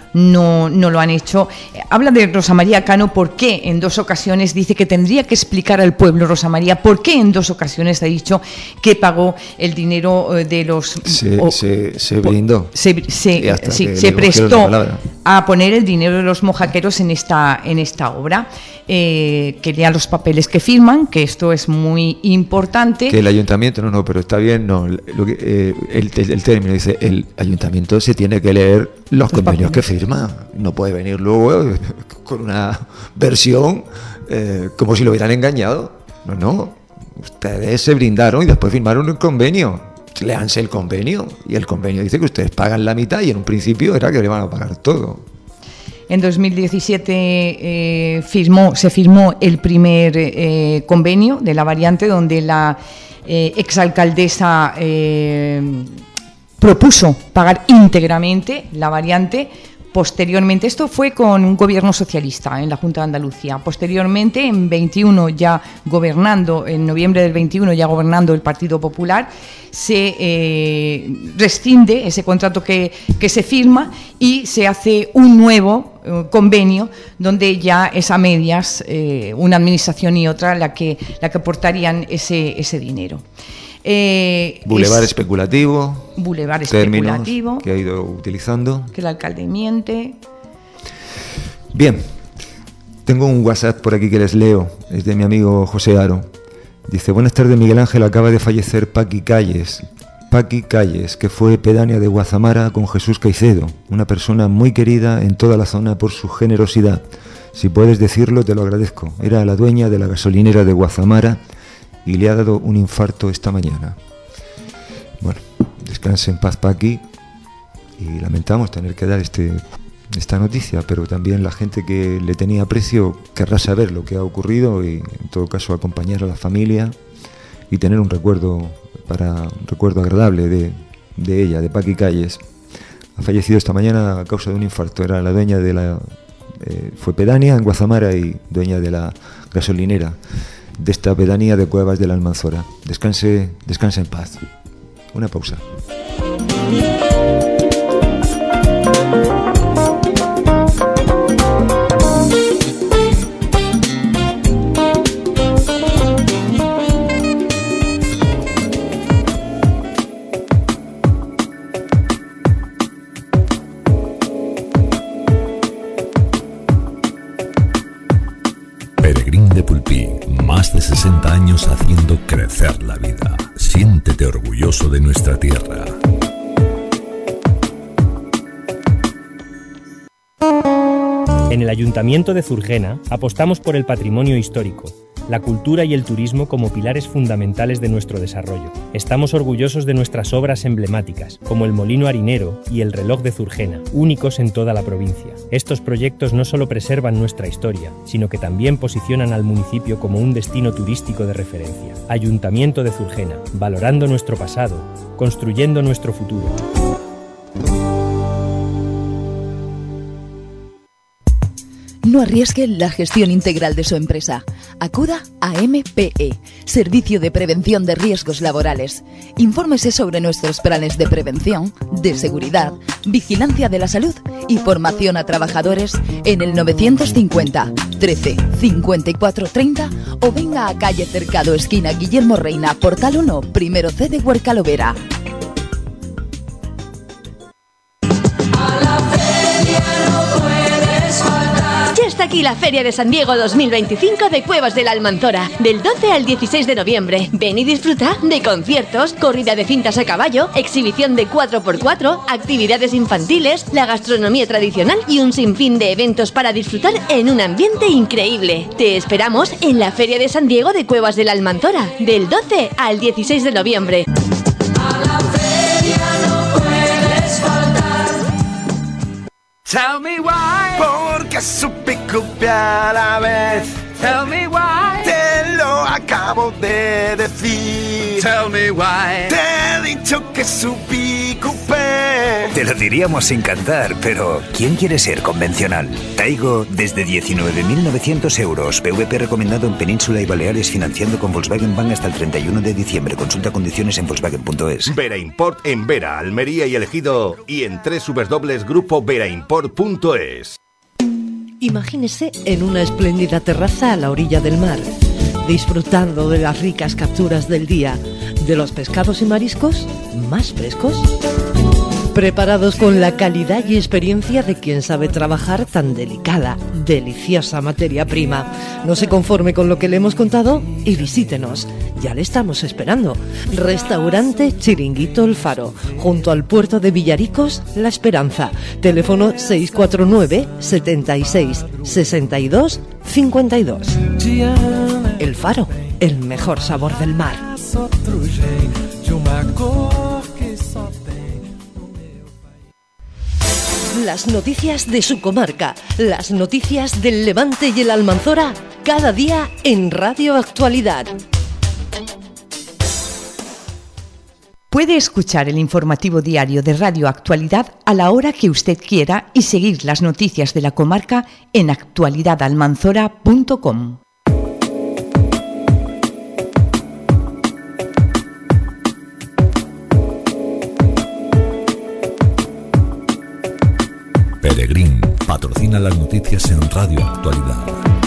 Speaker 5: no lo han hecho. Habla de Rosa María Cano, ¿por qué en 2 ocasiones dice que tendría que explicar al pueblo, Rosa María, por qué en 2 ocasiones ha dicho que pagó el dinero de los...
Speaker 3: Se brindó.
Speaker 5: Se prestó a poner el dinero de los mojaqueros en esta obra. Que lea los papeles que firman, que esto es muy importante.
Speaker 3: Que el ayuntamiento, no, pero está bien, no. El término dice, el ayuntamiento se tiene que leer los convenios que firma. No puede venir luego con una versión como si lo hubieran engañado. No. Ustedes se brindaron y después firmaron un convenio. Léanse el convenio. Y el convenio dice que ustedes pagan la mitad y en un principio era que le van a pagar todo.
Speaker 5: En 2017 se firmó el primer convenio de la variante, donde la exalcaldesa propuso pagar íntegramente la variante. Posteriormente, esto fue con un gobierno socialista en la Junta de Andalucía. Posteriormente, en noviembre del 21, ya gobernando el Partido Popular, se rescinde ese contrato que se firma y se hace un nuevo convenio donde ya es a medias una administración y otra la que aportarían ese dinero.
Speaker 3: Bulevar especulativo.
Speaker 5: Bulevar especulativo.
Speaker 3: Que ha ido utilizando.
Speaker 5: Que el alcalde miente.
Speaker 3: Bien. Tengo un WhatsApp por aquí que les leo. Es de mi amigo José Aro. Dice: buenas tardes, Miguel Ángel. Acaba de fallecer Paqui Calles, que fue pedánea de Guazamara con Jesús Caicedo. Una persona muy querida en toda la zona por su generosidad. Si puedes decirlo, te lo agradezco. Era la dueña de la gasolinera de Guazamara y le ha dado un infarto esta mañana. Bueno, descanse en paz, Paqui, y lamentamos tener que dar esta noticia, pero también la gente que le tenía aprecio querrá saber lo que ha ocurrido y en todo caso acompañar a la familia y tener un recuerdo agradable de ella, de Paqui Calles. Ha fallecido esta mañana a causa de un infarto. Era la dueña fue pedánea en Guazamara y dueña de la gasolinera de esta pedanía de Cuevas de la Almanzora. Descanse en paz. Una pausa.
Speaker 2: Más de 60 años haciendo crecer la vida. Siéntete orgulloso de nuestra tierra.
Speaker 15: En el Ayuntamiento de Zurgena apostamos por el patrimonio histórico, la cultura y el turismo como pilares fundamentales de nuestro desarrollo. Estamos orgullosos de nuestras obras emblemáticas, como el Molino Harinero y el Reloj de Zurgena, únicos en toda la provincia. Estos proyectos no solo preservan nuestra historia, sino que también posicionan al municipio como un destino turístico de referencia. Ayuntamiento de Zurgena, valorando nuestro pasado, construyendo nuestro futuro.
Speaker 16: No arriesgue la gestión integral de su empresa. Acuda a MPE, Servicio de Prevención de Riesgos Laborales. Infórmese sobre nuestros planes de prevención, de seguridad, vigilancia de la salud y formación a trabajadores en el 950 13 54 30 o venga a calle Cercado, esquina Guillermo Reina, Portal 1, primero C de Huercalovera.
Speaker 17: Está aquí la Feria de San Diego 2025 de Cuevas de la Almanzora, del 12 al 16 de noviembre. Ven y disfruta de conciertos, corrida de cintas a caballo, exhibición de 4x4, actividades infantiles, la gastronomía tradicional y un sinfín de eventos para disfrutar en un ambiente increíble. Te esperamos en la Feria de San Diego de Cuevas de la Almanzora, del 12 al 16 de noviembre.
Speaker 18: Tell me why, porque supe copiar a la vez. Tell me why, te lo acabo de decir. Tell me why, te he dicho que supe copiar.
Speaker 19: Te lo diríamos sin cantar, pero ¿quién quiere ser convencional? Taigo desde 19.900 euros. PVP recomendado en Península y Baleares, financiando con Volkswagen Bank hasta el 31 de diciembre. Consulta condiciones en Volkswagen.es.
Speaker 11: Vera Import en Vera, Almería y El Ejido, y en www.grupoveraImport.es.
Speaker 1: Imagínese en una espléndida terraza a la orilla del mar, disfrutando de las ricas capturas del día, de los pescados y mariscos más frescos, preparados con la calidad y experiencia de quien sabe trabajar tan delicada, deliciosa materia prima. No se conforme con lo que le hemos contado y visítenos. Ya le estamos esperando. Restaurante Chiringuito El Faro, junto al puerto de Villaricos, La Esperanza. Teléfono 649 76 62 52. El Faro, el mejor sabor del mar. Las noticias de su comarca, las noticias del Levante y el Almanzora, cada día en Radio Actualidad.
Speaker 5: Puede escuchar el informativo diario de Radio Actualidad a la hora que usted quiera y seguir las noticias de la comarca en actualidadalmanzora.com.
Speaker 2: Peregrín patrocina las noticias en Radio Actualidad.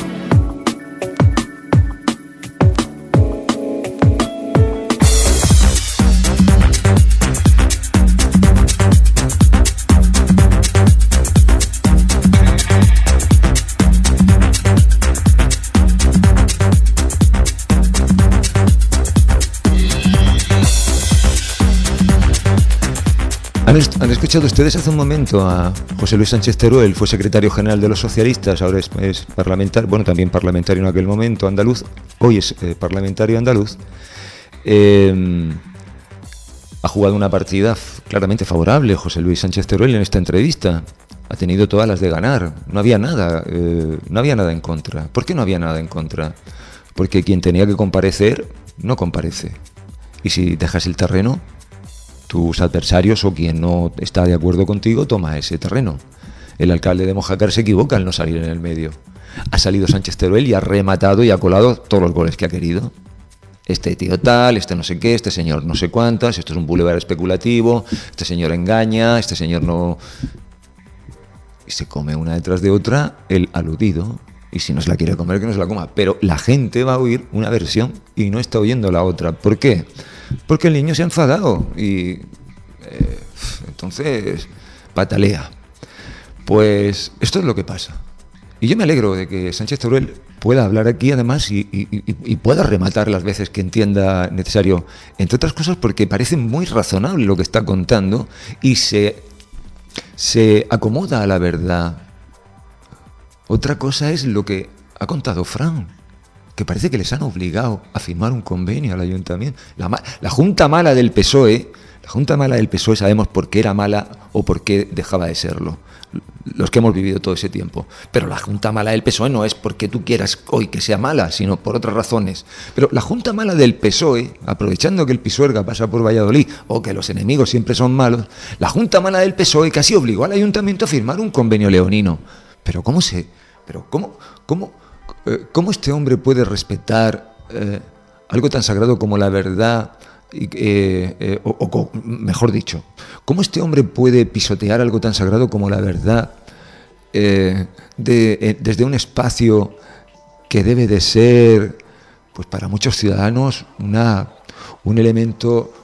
Speaker 3: ¿Han escuchado ustedes hace un momento a José Luis Sánchez Teruel? Fue secretario general de los socialistas, ahora es parlamentario, bueno, también parlamentario en aquel momento, andaluz, hoy es parlamentario andaluz. Ha jugado una partida claramente favorable José Luis Sánchez Teruel en esta entrevista. Ha tenido todas las de ganar, no había nada en contra. ¿Por qué no había nada en contra? Porque quien tenía que comparecer, no comparece. Y si dejas el terreno, tus adversarios o quien no está de acuerdo contigo toma ese terreno. El alcalde de Mojácar se equivoca al no salir en el medio. Ha salido Sánchez Teruel y ha rematado y ha colado todos los goles que ha querido. Este tío tal, este no sé qué, este señor no sé cuántas, esto es un boulevard especulativo, este señor engaña, este señor no... Y se come una detrás de otra el aludido. Y si no se la quiere comer, que no se la coma. Pero la gente va a oír una versión y no está oyendo la otra. ¿Por qué? Porque el niño se ha enfadado y entonces patalea. Pues esto es lo que pasa. Y yo me alegro de que Sánchez Teruel pueda hablar aquí además y pueda rematar las veces que entienda necesario. Entre otras cosas porque parece muy razonable lo que está contando y se acomoda a la verdad. Otra cosa es lo que ha contado Fran, que parece que les han obligado a firmar un convenio al ayuntamiento. La Junta Mala del PSOE, sabemos por qué era mala o por qué dejaba de serlo, los que hemos vivido todo ese tiempo. Pero la Junta Mala del PSOE no es porque tú quieras hoy que sea mala, sino por otras razones. Pero la Junta Mala del PSOE, aprovechando que el Pisuerga pasa por Valladolid o que los enemigos siempre son malos, la Junta Mala del PSOE casi obligó al ayuntamiento a firmar un convenio leonino. Pero ¿cómo este hombre puede respetar algo tan sagrado como la verdad? O mejor dicho, ¿cómo este hombre puede pisotear algo tan sagrado como la verdad desde un espacio que debe de ser, pues para muchos ciudadanos, un elemento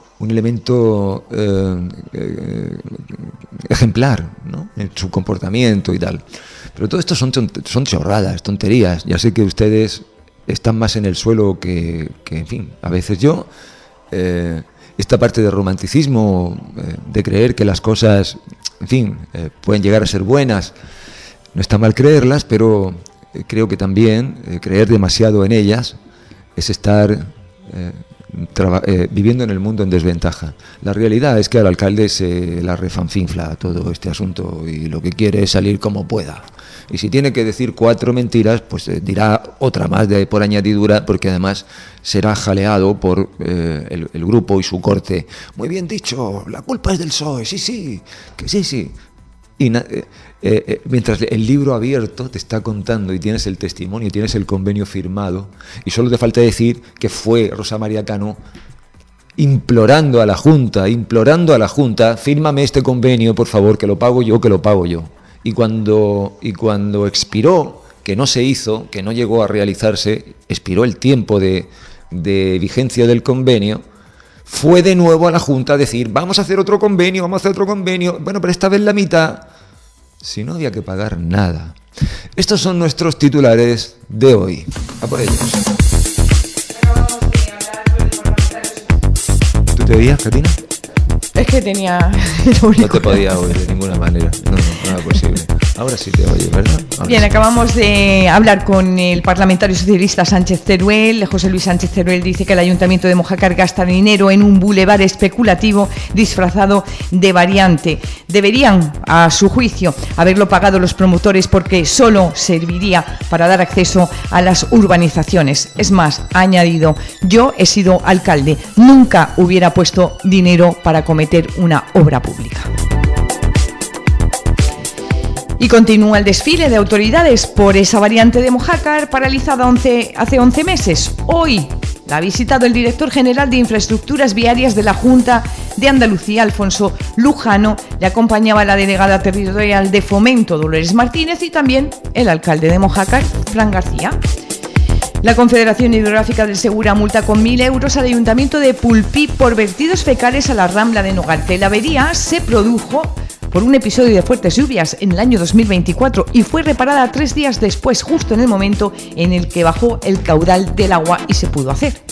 Speaker 3: ejemplar, ¿no?, en su comportamiento y tal? Pero todo esto son chorradas, tonterías. Ya sé que ustedes están más en el suelo que en fin, a veces yo. Esta parte de romanticismo, de creer que las cosas, en fin, pueden llegar a ser buenas, no está mal creerlas, pero creo que también creer demasiado en ellas es estar viviendo en el mundo en desventaja. La realidad es que al alcalde se la refanfinfla todo este asunto y lo que quiere es salir como pueda. Y si tiene que decir 4 mentiras, pues dirá otra más por añadidura, porque además será jaleado por el grupo y su corte. Muy bien dicho, la culpa es del PSOE, sí. Y mientras el libro abierto te está contando y tienes el testimonio, tienes el convenio firmado, y solo te falta decir que fue Rosa María Cano implorando a la Junta, fírmame este convenio, por favor, que lo pago yo. Y cuando expiró, que no se hizo, que no llegó a realizarse, expiró el tiempo de vigencia del convenio, fue de nuevo a la Junta a decir, vamos a hacer otro convenio, bueno, pero esta vez la mitad, si no había que pagar nada. Estos son nuestros titulares de hoy. A por ellos. ¿Tú te oías, Katina?
Speaker 5: Es que tenía...
Speaker 3: No te podía oír de ninguna manera, no era posible. Ahora sí te oye, ¿verdad?
Speaker 5: Bien, acabamos de hablar con el parlamentario socialista Sánchez Teruel. José Luis Sánchez Teruel dice que el Ayuntamiento de Mojácar gasta dinero en un bulevar especulativo disfrazado de variante. Deberían, a su juicio, haberlo pagado los promotores porque solo serviría para dar acceso a las urbanizaciones. Es más, ha añadido, yo he sido alcalde, nunca hubiera puesto dinero para cometer una obra pública. Y continúa el desfile de autoridades por esa variante de Mojácar paralizada hace 11 meses. Hoy la ha visitado el director general de Infraestructuras Viarias de la Junta de Andalucía, Alfonso Lujano. Le acompañaba la delegada territorial de Fomento, Dolores Martínez, y también el alcalde de Mojácar, Fran García. La Confederación Hidrográfica del Segura multa con 1.000 euros al Ayuntamiento de Pulpí por vertidos fecales a la Rambla de Nogarte. La avería se produjo por un episodio de fuertes lluvias en el año 2024 y fue reparada 3 días después, justo en el momento en el que bajó el caudal del agua y se pudo hacer.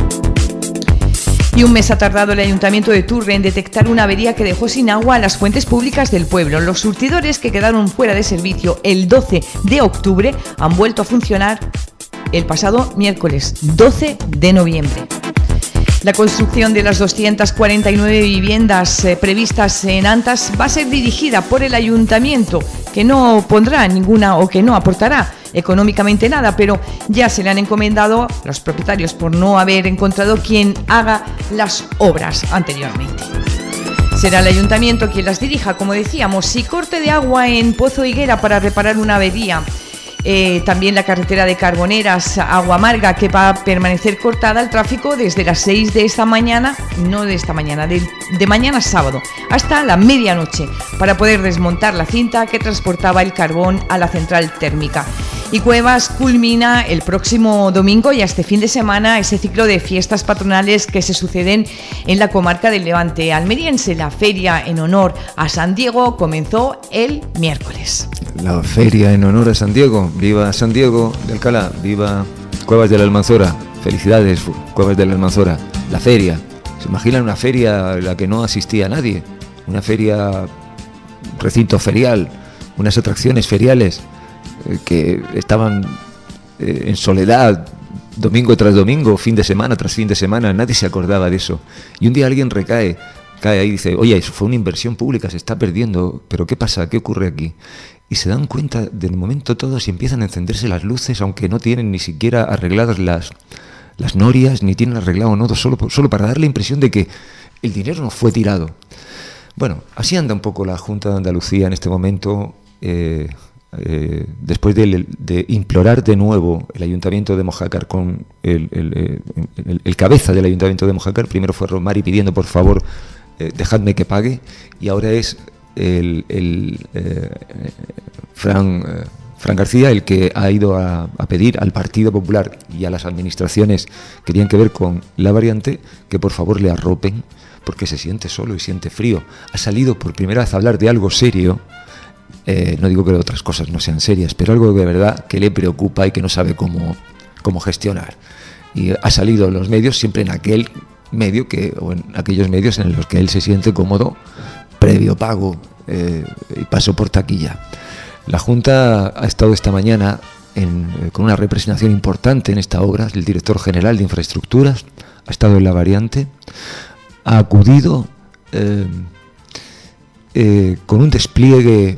Speaker 5: Y un mes ha tardado el Ayuntamiento de Turre en detectar una avería que dejó sin agua a las fuentes públicas del pueblo. Los surtidores que quedaron fuera de servicio el 12 de octubre han vuelto a funcionar el pasado miércoles 12 de noviembre. La construcción de las 249 viviendas previstas en Antas va a ser dirigida por el Ayuntamiento, que no pondrá ninguna o que no aportará económicamente nada, pero ya se le han encomendado a los propietarios por no haber encontrado quien haga las obras anteriormente. Será el Ayuntamiento quien las dirija, como decíamos, y corte de agua en Pozo Higuera para reparar una avería. También la carretera de Carboneras Agua Amarga, que va a permanecer cortada al tráfico desde las 6 de esta mañana, no de esta mañana, de mañana sábado, hasta la medianoche, para poder desmontar la cinta que transportaba el carbón a la central térmica. Y Cuevas culmina el próximo domingo y este fin de semana ese ciclo de fiestas patronales que se suceden en la comarca del Levante almeriense. La feria en honor a San Diego comenzó el miércoles.
Speaker 3: La feria en honor a San Diego. Viva San Diego de Alcalá, viva Cuevas de la Almanzora. Felicidades, Cuevas de la Almanzora. La feria. ¿Se imaginan una feria a la que no asistía nadie? Una feria, recinto ferial, unas atracciones feriales que estaban en soledad domingo tras domingo, fin de semana tras fin de semana, nadie se acordaba de eso. Y un día alguien cae ahí y dice, oye, eso fue una inversión pública, se está perdiendo, pero ¿qué pasa? ¿Qué ocurre aquí? Y se dan cuenta del momento todos y empiezan a encenderse las luces, aunque no tienen ni siquiera arregladas las norias, ni tienen arreglado nodos, solo para dar la impresión de que el dinero no fue tirado. Bueno, así anda un poco la Junta de Andalucía en este momento, después de implorar de nuevo el Ayuntamiento de Mojácar con el cabeza del Ayuntamiento de Mojácar. Primero fue Romari pidiendo por favor dejadme que pague, y ahora es Fran García el que ha ido a pedir al Partido Popular y a las administraciones que tienen que ver con la variante que por favor le arropen, porque se siente solo y siente frío. Ha salido por primera vez a hablar de algo serio. No digo que otras cosas no sean serias, pero algo de verdad que le preocupa y que no sabe cómo gestionar. Y ha salido en los medios, siempre en aquel medio o en aquellos medios en los que él se siente cómodo, previo pago y paso por taquilla. La Junta ha estado esta mañana con una representación importante en esta obra. El director general de Infraestructuras, ha estado en la variante, ha acudido con un despliegue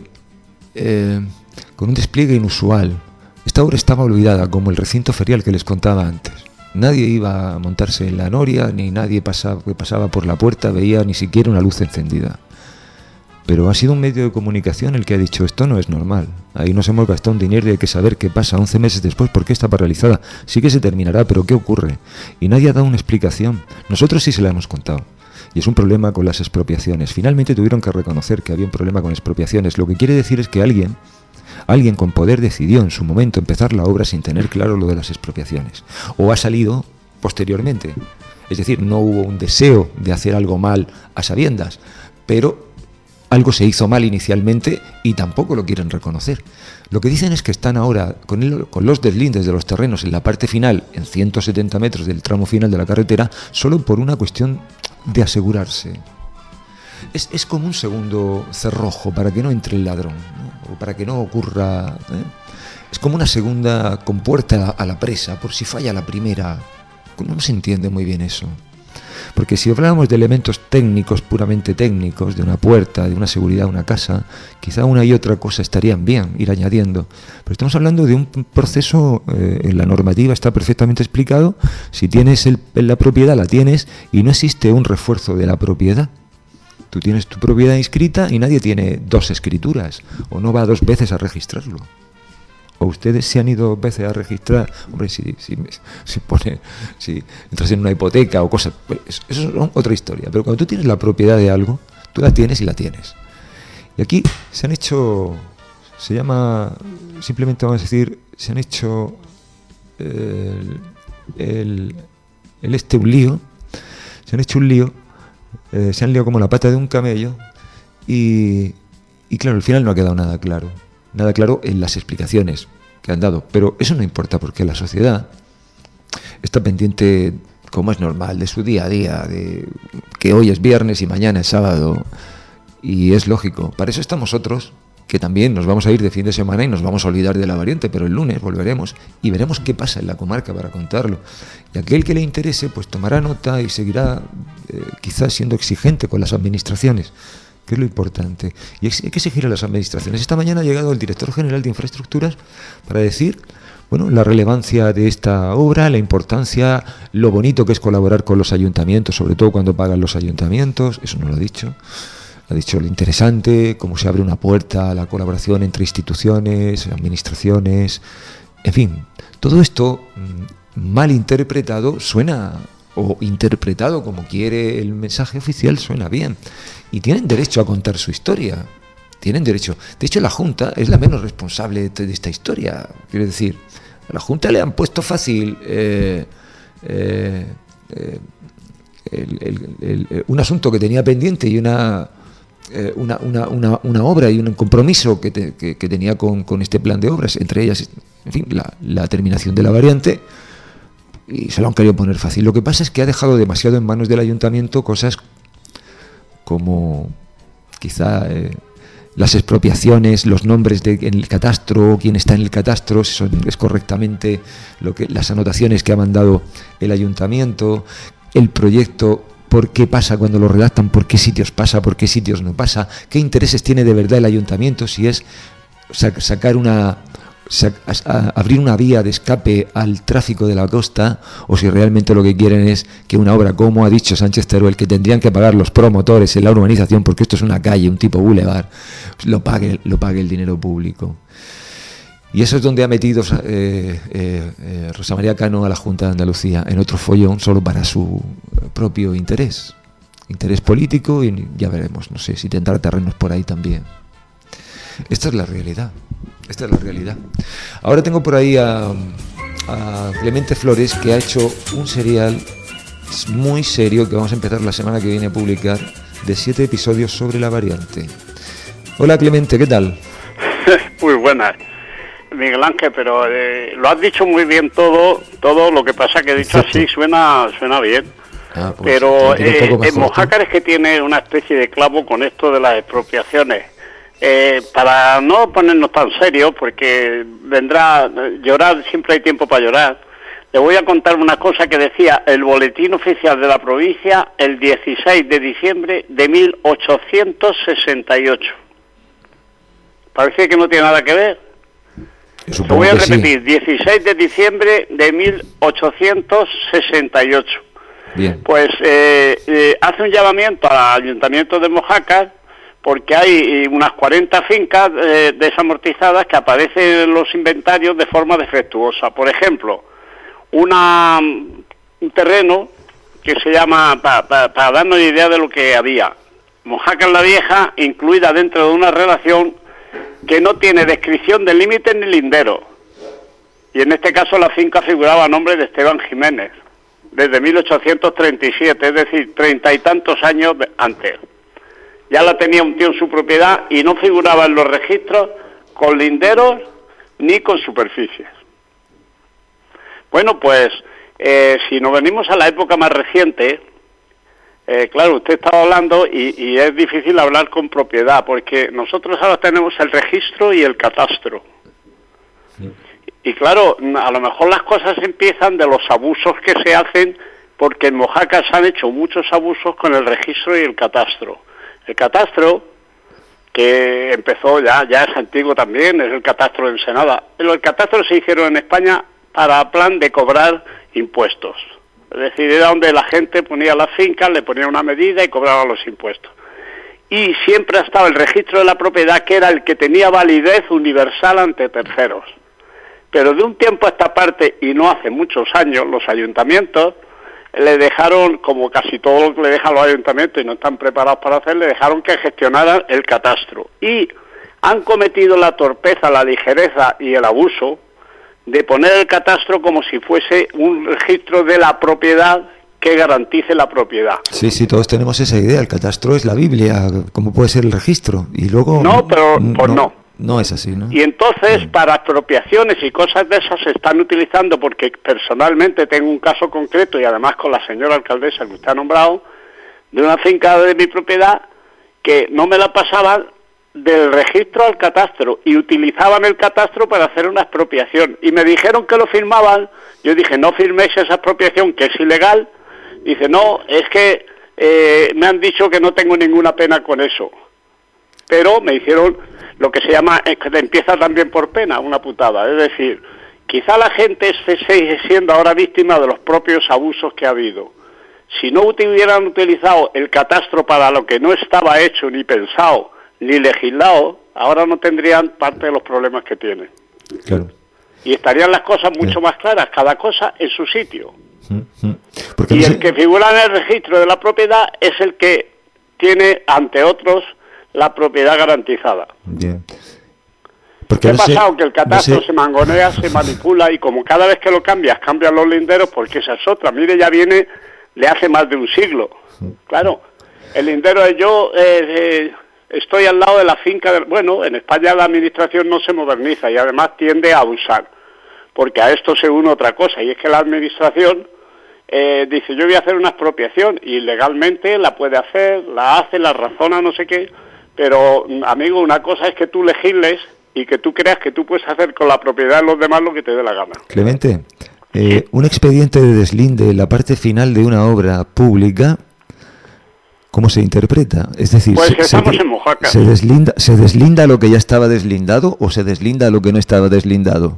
Speaker 3: inusual. Esta obra estaba olvidada, como el recinto ferial que les contaba antes. Nadie iba a montarse en la noria, ni nadie que pasaba por la puerta veía ni siquiera una luz encendida. Pero ha sido un medio de comunicación el que ha dicho: esto no es normal, ahí nos hemos gastado un dinero y hay que saber qué pasa 11 meses después, por qué está paralizada. Sí que se terminará, pero ¿qué ocurre? Y nadie ha dado una explicación. Nosotros sí se la hemos contado. Y es un problema con las expropiaciones. Finalmente tuvieron que reconocer que había un problema con expropiaciones. Lo que quiere decir es que alguien con poder decidió en su momento empezar la obra sin tener claro lo de las expropiaciones. O ha salido posteriormente. Es decir, no hubo un deseo de hacer algo mal a sabiendas, pero algo se hizo mal inicialmente y tampoco lo quieren reconocer. Lo que dicen es que están ahora con los deslindes de los terrenos en la parte final, en 170 metros del tramo final de la carretera, solo por una cuestión de asegurarse. Es como un segundo cerrojo para que no entre el ladrón, ¿no? O para que no ocurra... Es como una segunda compuerta a la presa, por si falla la primera. No se entiende muy bien eso. Porque si hablábamos de elementos técnicos, puramente técnicos, de una puerta, de una seguridad, de una casa, quizá una y otra cosa estarían bien ir añadiendo. Pero estamos hablando de un proceso, en la normativa está perfectamente explicado. Si tienes la propiedad, la tienes, y no existe un refuerzo de la propiedad. Tú tienes tu propiedad inscrita y nadie tiene dos escrituras, o no va 2 veces a registrarlo. O ustedes se han ido 2 veces a registrar, hombre, si entras en una hipoteca o cosas, pues eso es otra historia. Pero cuando tú tienes la propiedad de algo, tú la tienes y la tienes. Y aquí se han hecho, se llama, simplemente vamos a decir, se han hecho un lío, se han liado como la pata de un camello y claro, al final no ha quedado nada claro en las explicaciones que han dado, pero eso no importa porque la sociedad está pendiente, como es normal, de su día a día, de que hoy es viernes y mañana es sábado, y es lógico. Para eso estamos otros, que también nos vamos a ir de fin de semana y nos vamos a olvidar de la variante, pero el lunes volveremos y veremos qué pasa en la comarca para contarlo. Y aquel que le interese, pues tomará nota y seguirá quizás siendo exigente con las administraciones, que es lo importante. Y hay que exigir a las administraciones. Esta mañana ha llegado el director general de Infraestructuras para decir, bueno, la relevancia de esta obra, la importancia, lo bonito que es colaborar con los ayuntamientos, sobre todo cuando pagan los ayuntamientos. Eso no lo ha dicho. Ha dicho lo interesante, cómo se abre una puerta a la colaboración entre instituciones, administraciones, en fin. Todo esto mal interpretado suena, o interpretado como quiere el mensaje oficial, suena bien. Y tienen derecho a contar su historia. Tienen derecho. De hecho, la Junta es la menos responsable de esta historia. Quiero decir, a la Junta le han puesto fácil un asunto que tenía pendiente y una obra y un compromiso que tenía con este plan de obras, entre ellas, en fin, la terminación de la variante, y se lo han querido poner fácil. Lo que pasa es que ha dejado demasiado en manos del ayuntamiento cosas como quizá las expropiaciones, los nombres en el catastro, quién está en el catastro, si es correctamente las anotaciones que ha mandado el ayuntamiento, el proyecto, por qué pasa cuando lo redactan, por qué sitios pasa, por qué sitios no pasa, qué intereses tiene de verdad el ayuntamiento, si es abrir una vía de escape al tráfico de la costa, o si realmente lo que quieren es que una obra, como ha dicho Sánchez Teruel, que tendrían que pagar los promotores en la urbanización, porque esto es una calle, un tipo boulevard, lo pague el dinero público. Y eso es donde ha metido Rosa María Cano a la Junta de Andalucía, en otro follón solo para su propio interés político, y ya veremos, no sé si tendrá terrenos por ahí también. Esta es la realidad. Ahora tengo por ahí a Clemente Flores, que ha hecho un serial muy serio que vamos a empezar la semana que viene a publicar, de 7 episodios sobre la variante. Hola Clemente, ¿qué tal?
Speaker 20: Muy buenas, Miguel Ángel, pero lo has dicho muy bien todo, lo que pasa que dicho así suena bien. Pues pero en Mojácar es que tiene una especie de clavo con esto de las expropiaciones. Para no ponernos tan serios, porque vendrá llorar, siempre hay tiempo para llorar, le voy a contar una cosa que decía el boletín oficial de la provincia el 16 de diciembre de 1868. Parece que no tiene nada que ver. Lo voy a repetir, sí. 16 de diciembre de 1868.
Speaker 3: Bien.
Speaker 20: Pues hace un llamamiento al Ayuntamiento de Mojácar, porque hay unas 40 fincas desamortizadas que aparecen en los inventarios de forma defectuosa. Por ejemplo, un terreno que se llama, para darnos idea de lo que había, Mojácar la Vieja, incluida dentro de una relación que no tiene descripción de límites ni lindero. Y en este caso la finca figuraba a nombre de Esteban Jiménez, desde 1837, es decir, 30 y tantos años antes. Ya la tenía un tío en su propiedad y no figuraba en los registros con linderos ni con superficies. Bueno, pues si nos venimos a la época más reciente, claro, usted estaba hablando y es difícil hablar con propiedad, porque nosotros ahora tenemos el registro y el catastro. Y claro, a lo mejor las cosas empiezan de los abusos que se hacen, porque en Mojácar se han hecho muchos abusos con el registro y el catastro. El catastro, que empezó ya es antiguo también, es el catastro de Ensenada. Pero el catastro se hicieron en España para plan de cobrar impuestos. Es decir, era donde la gente ponía las fincas, le ponía una medida y cobraba los impuestos. Y siempre ha estado el registro de la propiedad, que era el que tenía validez universal ante terceros. Pero de un tiempo a esta parte, y no hace muchos años, los ayuntamientos le dejaron, como casi todo lo que le dejan los ayuntamientos y no están preparados para hacer, le dejaron que gestionaran el catastro. Y han cometido la torpeza, la ligereza y el abuso de poner el catastro como si fuese un registro de la propiedad que garantice la propiedad.
Speaker 3: Sí, todos tenemos esa idea. El catastro es la Biblia, ¿cómo puede ser el registro? Y luego...
Speaker 20: No, pero pues no.
Speaker 3: No es así, ¿no?
Speaker 20: Y entonces, para expropiaciones y cosas de esas se están utilizando, porque personalmente tengo un caso concreto, y además con la señora alcaldesa que usted ha nombrado, de una finca de mi propiedad, que no me la pasaban del registro al catastro, y utilizaban el catastro para hacer una expropiación. Y me dijeron que lo firmaban, yo dije, no firméis esa expropiación, que es ilegal. Dice, no, es que me han dicho que no tengo ninguna pena con eso. Pero me hicieron lo que se llama, que empieza también por pena, una putada. Es decir, quizá la gente sigue siendo ahora víctima de los propios abusos que ha habido. Si no hubieran utilizado el catastro para lo que no estaba hecho, ni pensado, ni legislado, ahora no tendrían parte de los problemas que tienen.
Speaker 3: Claro.
Speaker 20: Y estarían las cosas mucho más claras, cada cosa en su sitio. Y el que figura en el registro de la propiedad es el que tiene, ante otros, la propiedad garantizada.
Speaker 3: Bien.
Speaker 20: ¿Qué ha pasado? Que el catastro se mangonea, se manipula, y como cada vez que lo cambian los linderos, porque esa es otra. Mire, ya viene, le hace más de un siglo. Claro, el lindero es yo, estoy al lado de la finca. Bueno, en España la administración no se moderniza y además tiende a abusar, porque a esto se une otra cosa, y es que la administración dice, yo voy a hacer una expropiación, y legalmente la puede hacer, la hace, la razona, no sé qué. Pero, amigo, una cosa es que tú legisles y que tú creas que tú puedes hacer con la propiedad de los demás lo que te dé la gana.
Speaker 3: Clemente, un expediente de deslinde en la parte final de una obra pública, ¿cómo se interpreta? Es decir,
Speaker 20: pues estamos en Mojácar.
Speaker 3: ¿Se deslinda lo que ya estaba deslindado o se deslinda lo que no estaba deslindado?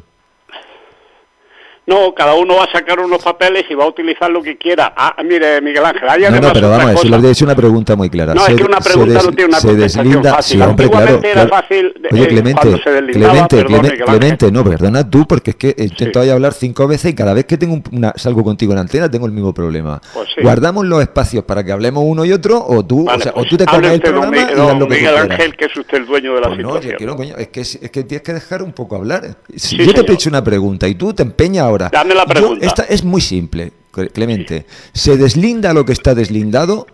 Speaker 20: No, cada uno va a sacar unos papeles y va a utilizar lo que quiera. Ah, mire, Miguel Ángel, hay
Speaker 3: además pero vamos a ver, si le he hecho una pregunta muy clara.
Speaker 20: No, es que una pregunta no tiene una contestación fácil.
Speaker 3: Sí, hombre,
Speaker 20: antiguamente era fácil.
Speaker 3: Oye, Clemente, no, perdona tú, porque es que intento hablar 5 veces y cada vez que salgo contigo en antena tengo el mismo problema.
Speaker 20: Pues sí.
Speaker 3: ¿Guardamos los espacios para que hablemos uno y otro o tú,
Speaker 20: vale,
Speaker 3: o tú te comes el programa y das lo que
Speaker 20: Miguel Ángel, que es usted el dueño de la situación.
Speaker 3: No, quiero, coño, es que tienes que dejar un poco hablar. Si yo te he hecho una pregunta y tú te empeñas ahora.
Speaker 20: Dame la pregunta.
Speaker 3: Esta es muy simple, Clemente. ¿Se deslinda lo que está deslindado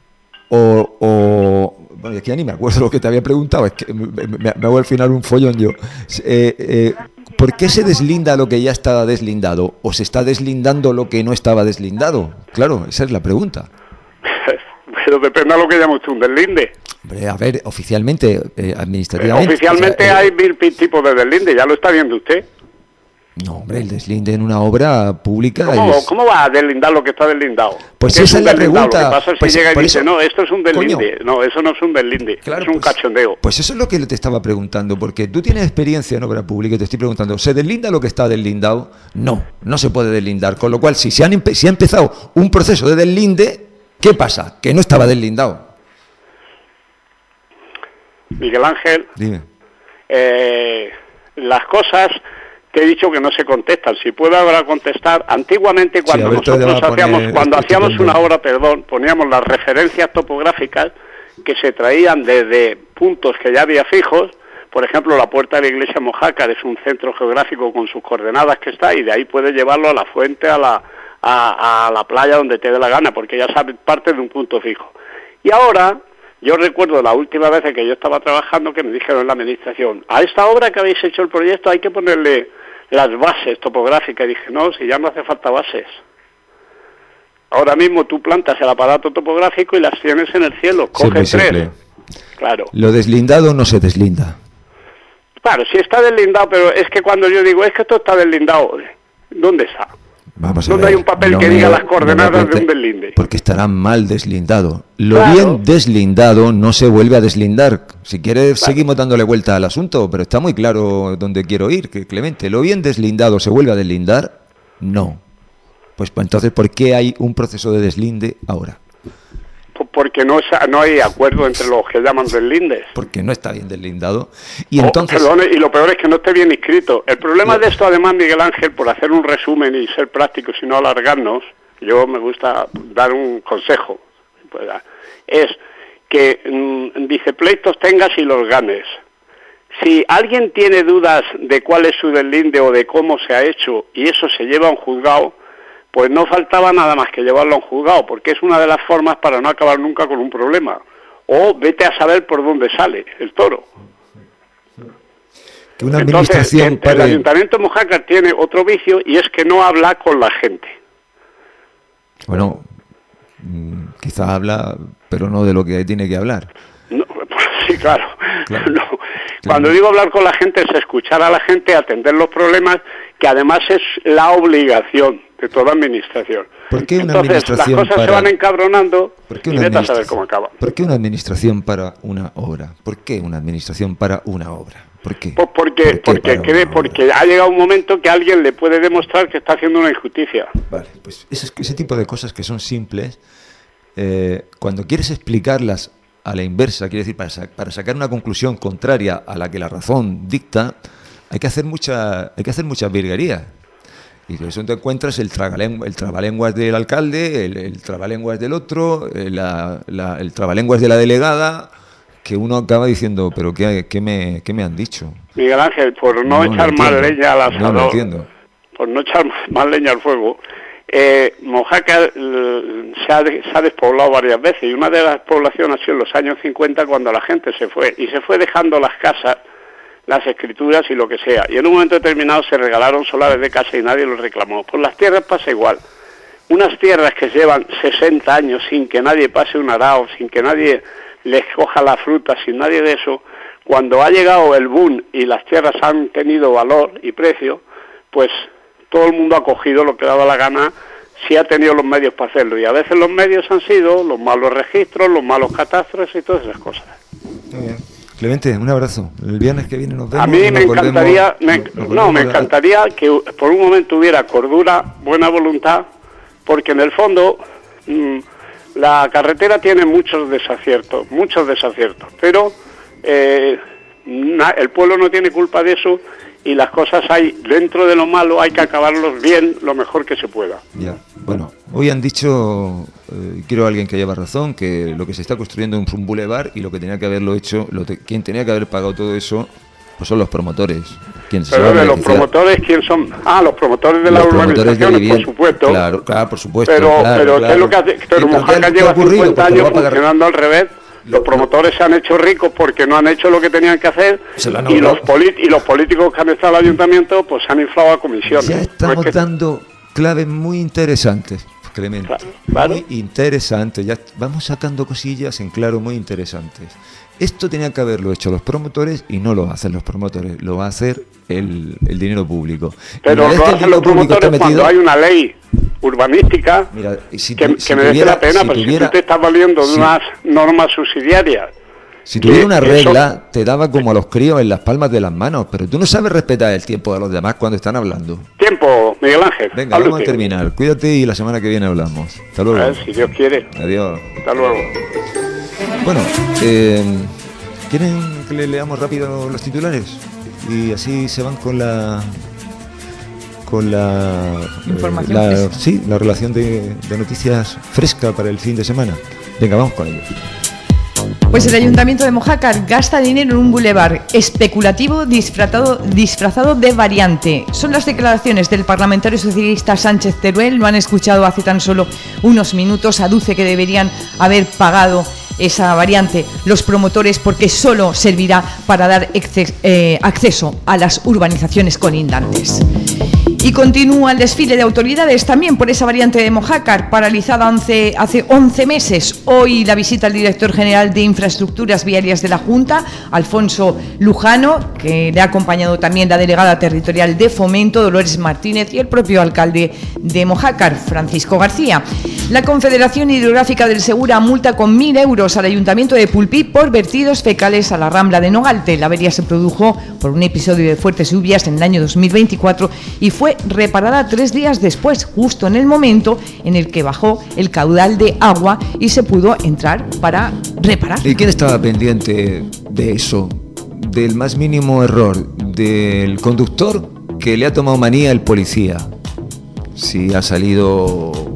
Speaker 3: o bueno, es que ya ni me acuerdo lo que te había preguntado, es que me hago al final un follón yo. ¿Por qué se deslinda lo que ya estaba deslindado o se está deslindando lo que no estaba deslindado? Claro, esa es la pregunta.
Speaker 20: Pero depende de lo que llama usted un deslinde.
Speaker 3: Hombre, a ver, oficialmente, administrativamente...
Speaker 20: Oficialmente hay 1000 tipos de deslinde, ya lo está viendo usted.
Speaker 3: No, hombre, el deslinde en una obra pública...
Speaker 20: ¿Cómo va a deslindar lo que está deslindado?
Speaker 3: Pues esa es la pregunta.
Speaker 20: Lo que pasa es que llega y dice, no, esto es un deslinde.
Speaker 3: Coño.
Speaker 20: No, eso no es un deslinde, claro, es un cachondeo.
Speaker 3: Pues eso es lo que te estaba preguntando, porque tú tienes experiencia en obra pública y te estoy preguntando, ¿se deslinda lo que está deslindado? No, no se puede deslindar. Con lo cual, si se ha empezado un proceso de deslinde, ¿qué pasa? Que no estaba deslindado.
Speaker 20: Miguel Ángel,
Speaker 3: dime.
Speaker 20: Las cosas... Te he dicho que no se contestan. Si puedo ahora contestar, antiguamente cuando nosotros hacíamos una obra, poníamos las referencias topográficas que se traían desde puntos que ya había fijos. Por ejemplo, la puerta de la iglesia Mojácar es un centro geográfico con sus coordenadas que está, y de ahí puedes llevarlo a la fuente, a la playa, donde te dé la gana, porque ya sabes, parte de un punto fijo. Y ahora, yo recuerdo la última vez que yo estaba trabajando que me dijeron en la administración, a esta obra que habéis hecho el proyecto hay que ponerle las bases topográficas. Y dije, no, si ya no hace falta bases. Ahora mismo tú plantas el aparato topográfico y las tienes en el cielo, coges tres. Claro.
Speaker 3: Lo deslindado no se deslinda.
Speaker 20: Claro, sí está deslindado, pero es que cuando yo digo, es que esto está deslindado, ¿dónde está? ¿Dónde hay un papel que diga las coordenadas de un deslinde?
Speaker 3: Porque estará mal deslindado. Lo bien deslindado no se vuelve a deslindar. Si quieres, seguimos dándole vuelta al asunto, pero está muy claro dónde quiero ir, que Clemente. ¿Lo bien deslindado se vuelve a deslindar? No. Pues entonces, ¿por qué hay un proceso de deslinde ahora?
Speaker 20: Porque no hay acuerdo entre los que llaman deslindes.
Speaker 3: Porque no está bien deslindado. Y entonces...
Speaker 20: y lo peor es que no esté bien inscrito. El problema de esto, además, Miguel Ángel, por hacer un resumen y ser prácticos y no alargarnos, yo me gusta dar un consejo, es que dice, pleitos tengas y los ganes. Si alguien tiene dudas de cuál es su deslinde o de cómo se ha hecho, y eso se lleva a un juzgado, pues no faltaba nada más que llevarlo a un juzgado, porque es una de las formas para no acabar nunca con un problema. O vete a saber por dónde sale el toro.
Speaker 3: Que una administración
Speaker 20: entonces, el Ayuntamiento de Mojácar tiene otro vicio, y es que no habla con la gente.
Speaker 3: Bueno, quizás habla, pero no de lo que tiene que hablar.
Speaker 20: No, sí, claro. No. Cuando digo hablar con la gente es escuchar a la gente, atender los problemas, que además es la obligación de toda administración.
Speaker 3: ¿Por qué una
Speaker 20: Entonces,
Speaker 3: administración
Speaker 20: las cosas se van encabronando y vete a saber cómo acaba.
Speaker 3: ¿Por qué una administración para una obra? ¿Por qué una administración para una obra? ¿Por qué?
Speaker 20: Pues porque ha llegado un momento que alguien le puede demostrar que está haciendo una injusticia.
Speaker 3: Vale, pues ese tipo de cosas que son simples, cuando quieres explicarlas a la inversa, quiere decir, para sacar una conclusión contraria a la que la razón dicta, hay que hacer muchas virguerías. Y de eso te encuentras el trabalenguas del alcalde, el trabalenguas del otro, el trabalenguas de la delegada, que uno acaba diciendo, pero ¿qué me han dicho?
Speaker 20: Miguel Ángel, por no echar más leña al asador,
Speaker 3: no entiendo.
Speaker 20: Por no echar más leña al fuego, Mojácar se ha despoblado varias veces, y una de las poblaciones ha sido en los años 50, cuando la gente se fue, y se fue dejando las casas, las escrituras y lo que sea, y en un momento determinado se regalaron solares de casa y nadie los reclamó. Por las tierras pasa igual. Unas tierras que llevan 60 años sin que nadie pase un arao, sin que nadie les coja la fruta, sin nadie de eso, cuando ha llegado el boom y las tierras han tenido valor y precio, pues todo el mundo ha cogido lo que daba la gana, si ha tenido los medios para hacerlo, y a veces los medios han sido los malos registros, los malos catastros y todas esas cosas.
Speaker 3: Muy bien. Clemente, un abrazo. El viernes que viene nos vemos.
Speaker 20: A mí me encantaría, me encantaría que por un momento hubiera cordura, buena voluntad, porque en el fondo la carretera tiene muchos desaciertos, pero el pueblo no tiene culpa de eso, y las cosas hay, dentro de lo malo hay que acabarlos bien, lo mejor que se pueda.
Speaker 3: Ya, bueno, hoy han dicho, quiero a alguien que lleva razón, que lo que se está construyendo es un bulevar, y lo que tenía que haberlo hecho, quien tenía que haber pagado todo eso, pues son los promotores.
Speaker 20: Pero de los promotores, ¿quién son? Los promotores de las urbanizaciones, por supuesto.
Speaker 3: Claro, por supuesto.
Speaker 20: Pero ¿qué es lo que hace? Pero Mojácar lleva 50 años funcionando al revés. Los promotores se han hecho ricos porque no han hecho lo que tenían que hacer, y los políticos que han estado en el ayuntamiento pues se han inflado a comisiones.
Speaker 3: Ya estamos dando claves muy interesantes, Clemente.
Speaker 20: Claro.
Speaker 3: Muy interesantes. Ya vamos sacando cosillas en claro muy interesantes. Esto tenía que haberlo hecho los promotores y no lo hacen los promotores, lo va a hacer el dinero público.
Speaker 20: Pero lo hacen los promotores cuando hay una ley urbanística que merece la pena, pero si tú te estás valiendo de unas normas subsidiarias.
Speaker 3: Si tuviera una regla, te daba como a los críos en las palmas de las manos, pero tú no sabes respetar el tiempo de los demás cuando están hablando.
Speaker 20: Tiempo, Miguel Ángel.
Speaker 3: Venga, vamos a terminar. Cuídate y la semana que viene hablamos. Hasta luego.
Speaker 20: A ver, si Dios quiere.
Speaker 3: Adiós.
Speaker 20: Hasta luego.
Speaker 3: Bueno, ¿quieren que le leamos rápido los titulares? Y así se van con la
Speaker 5: información
Speaker 3: la relación de noticias fresca para el fin de semana. Venga, vamos con ello.
Speaker 5: Pues el Ayuntamiento de Mojácar gasta dinero en un bulevar especulativo disfrazado de variante. Son las declaraciones del parlamentario socialista Sánchez Teruel. Lo han escuchado hace tan solo unos minutos. Aduce que deberían haber pagado esa variante los promotores porque solo servirá para dar acceso a las urbanizaciones colindantes. Y continúa el desfile de autoridades también por esa variante de Mojácar, paralizada hace 11 meses. Hoy la visita al director general de Infraestructuras Viarias de la Junta, Alfonso Lujano, que le ha acompañado también la delegada territorial de Fomento, Dolores Martínez, y el propio alcalde de Mojácar, Francisco García. La Confederación Hidrográfica del Segura multa con 1.000 euros al Ayuntamiento de Pulpí por vertidos fecales a la Rambla de Nogalte. La avería se produjo por un episodio de fuertes lluvias en el año 2024 y fue reparada 3 días después, justo en el momento en el que bajó el caudal de agua y se pudo entrar para reparar.
Speaker 3: ¿Y quién estaba pendiente de eso? Del más mínimo error del conductor, que le ha tomado manía el policía. Si ha salido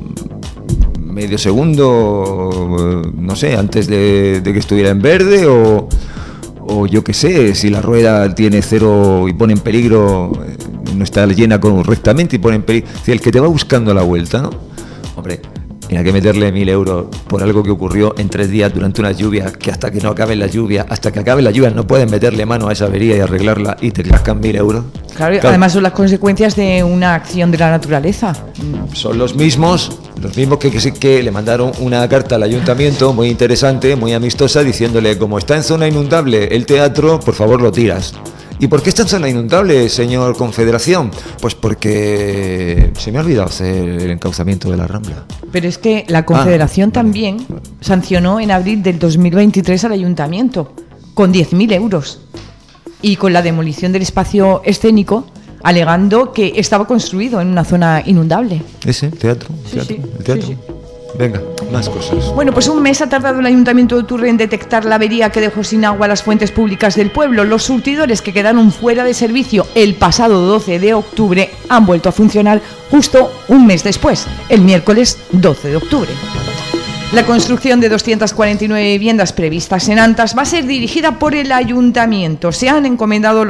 Speaker 3: medio segundo, no sé, antes de que estuviera en verde, o yo qué sé, si la rueda tiene 0 y pone en peligro, no está llena correctamente y pone en peligro. Si el que te va buscando la vuelta, ¿no? Hombre, tiene que meterle 1.000 euros por algo que ocurrió en 3 días durante unas lluvias, que hasta que no acaben las lluvias, hasta que acaben las lluvias no pueden meterle mano a esa avería y arreglarla y te cascan 1.000 euros.
Speaker 5: Claro, además son las consecuencias de una acción de la naturaleza.
Speaker 3: Son los mismos que le mandaron una carta al ayuntamiento muy interesante, muy amistosa, diciéndole: como está en zona inundable el teatro, por favor lo tiras. ¿Y por qué está en zona inundable, señor Confederación? Pues porque se me ha olvidado hacer el encauzamiento de la Rambla.
Speaker 5: Pero es que la Confederación también sancionó en abril del 2023 al ayuntamiento con 10.000 euros y con la demolición del espacio escénico, alegando que estaba construido en una zona inundable.
Speaker 3: Ese teatro, sí. Venga, más cosas.
Speaker 5: Bueno, pues un mes ha tardado el Ayuntamiento de Oturre en detectar la avería que dejó sin agua las fuentes públicas del pueblo. Los surtidores que quedaron fuera de servicio el pasado 12 de octubre han vuelto a funcionar justo un mes después, el miércoles 12 de octubre. La construcción de 249 viviendas previstas en Antas va a ser dirigida por el Ayuntamiento. Se la han encomendado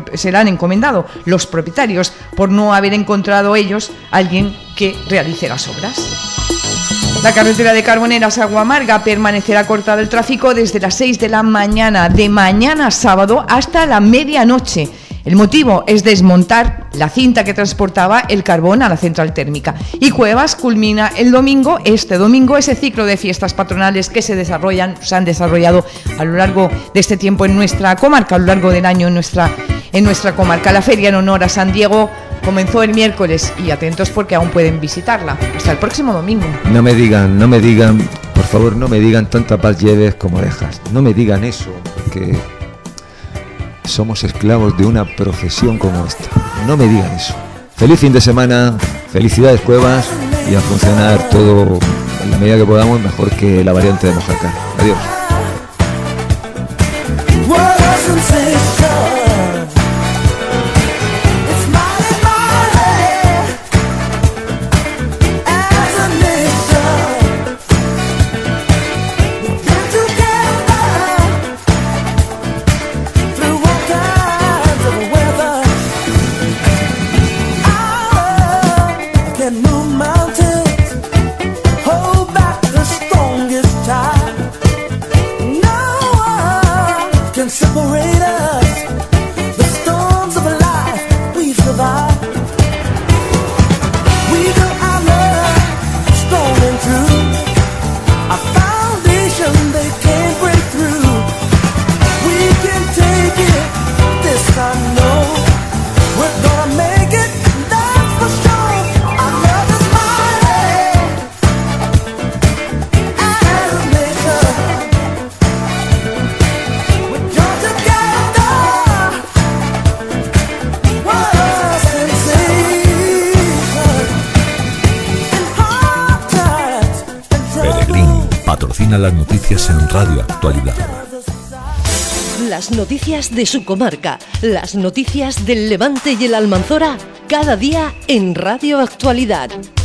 Speaker 5: los propietarios por no haber encontrado ellos a alguien que realice las obras. La carretera de Carboneras a Guamarga permanecerá cortada el tráfico desde las 6 de la mañana de mañana sábado hasta la medianoche. El motivo es desmontar la cinta que transportaba el carbón a la central térmica. Y Cuevas culmina este domingo, ese ciclo de fiestas patronales que se han desarrollado a lo largo de este tiempo en nuestra comarca, a lo largo del año en nuestra comarca. La feria en honor a San Diego comenzó el miércoles y atentos porque aún pueden visitarla hasta el próximo domingo.
Speaker 3: No me digan, por favor, no me digan tanta paz lleves como dejas. No me digan eso, porque somos esclavos de una profesión como esta. No me digan eso. Feliz fin de semana, felicidades Cuevas, y a funcionar todo en la medida que podamos, mejor que la variante de Mojácar. Adiós.
Speaker 2: termina las noticias en Radio Actualidad.
Speaker 21: Las noticias de su comarca, las noticias del Levante y el Almanzora, cada día en Radio Actualidad.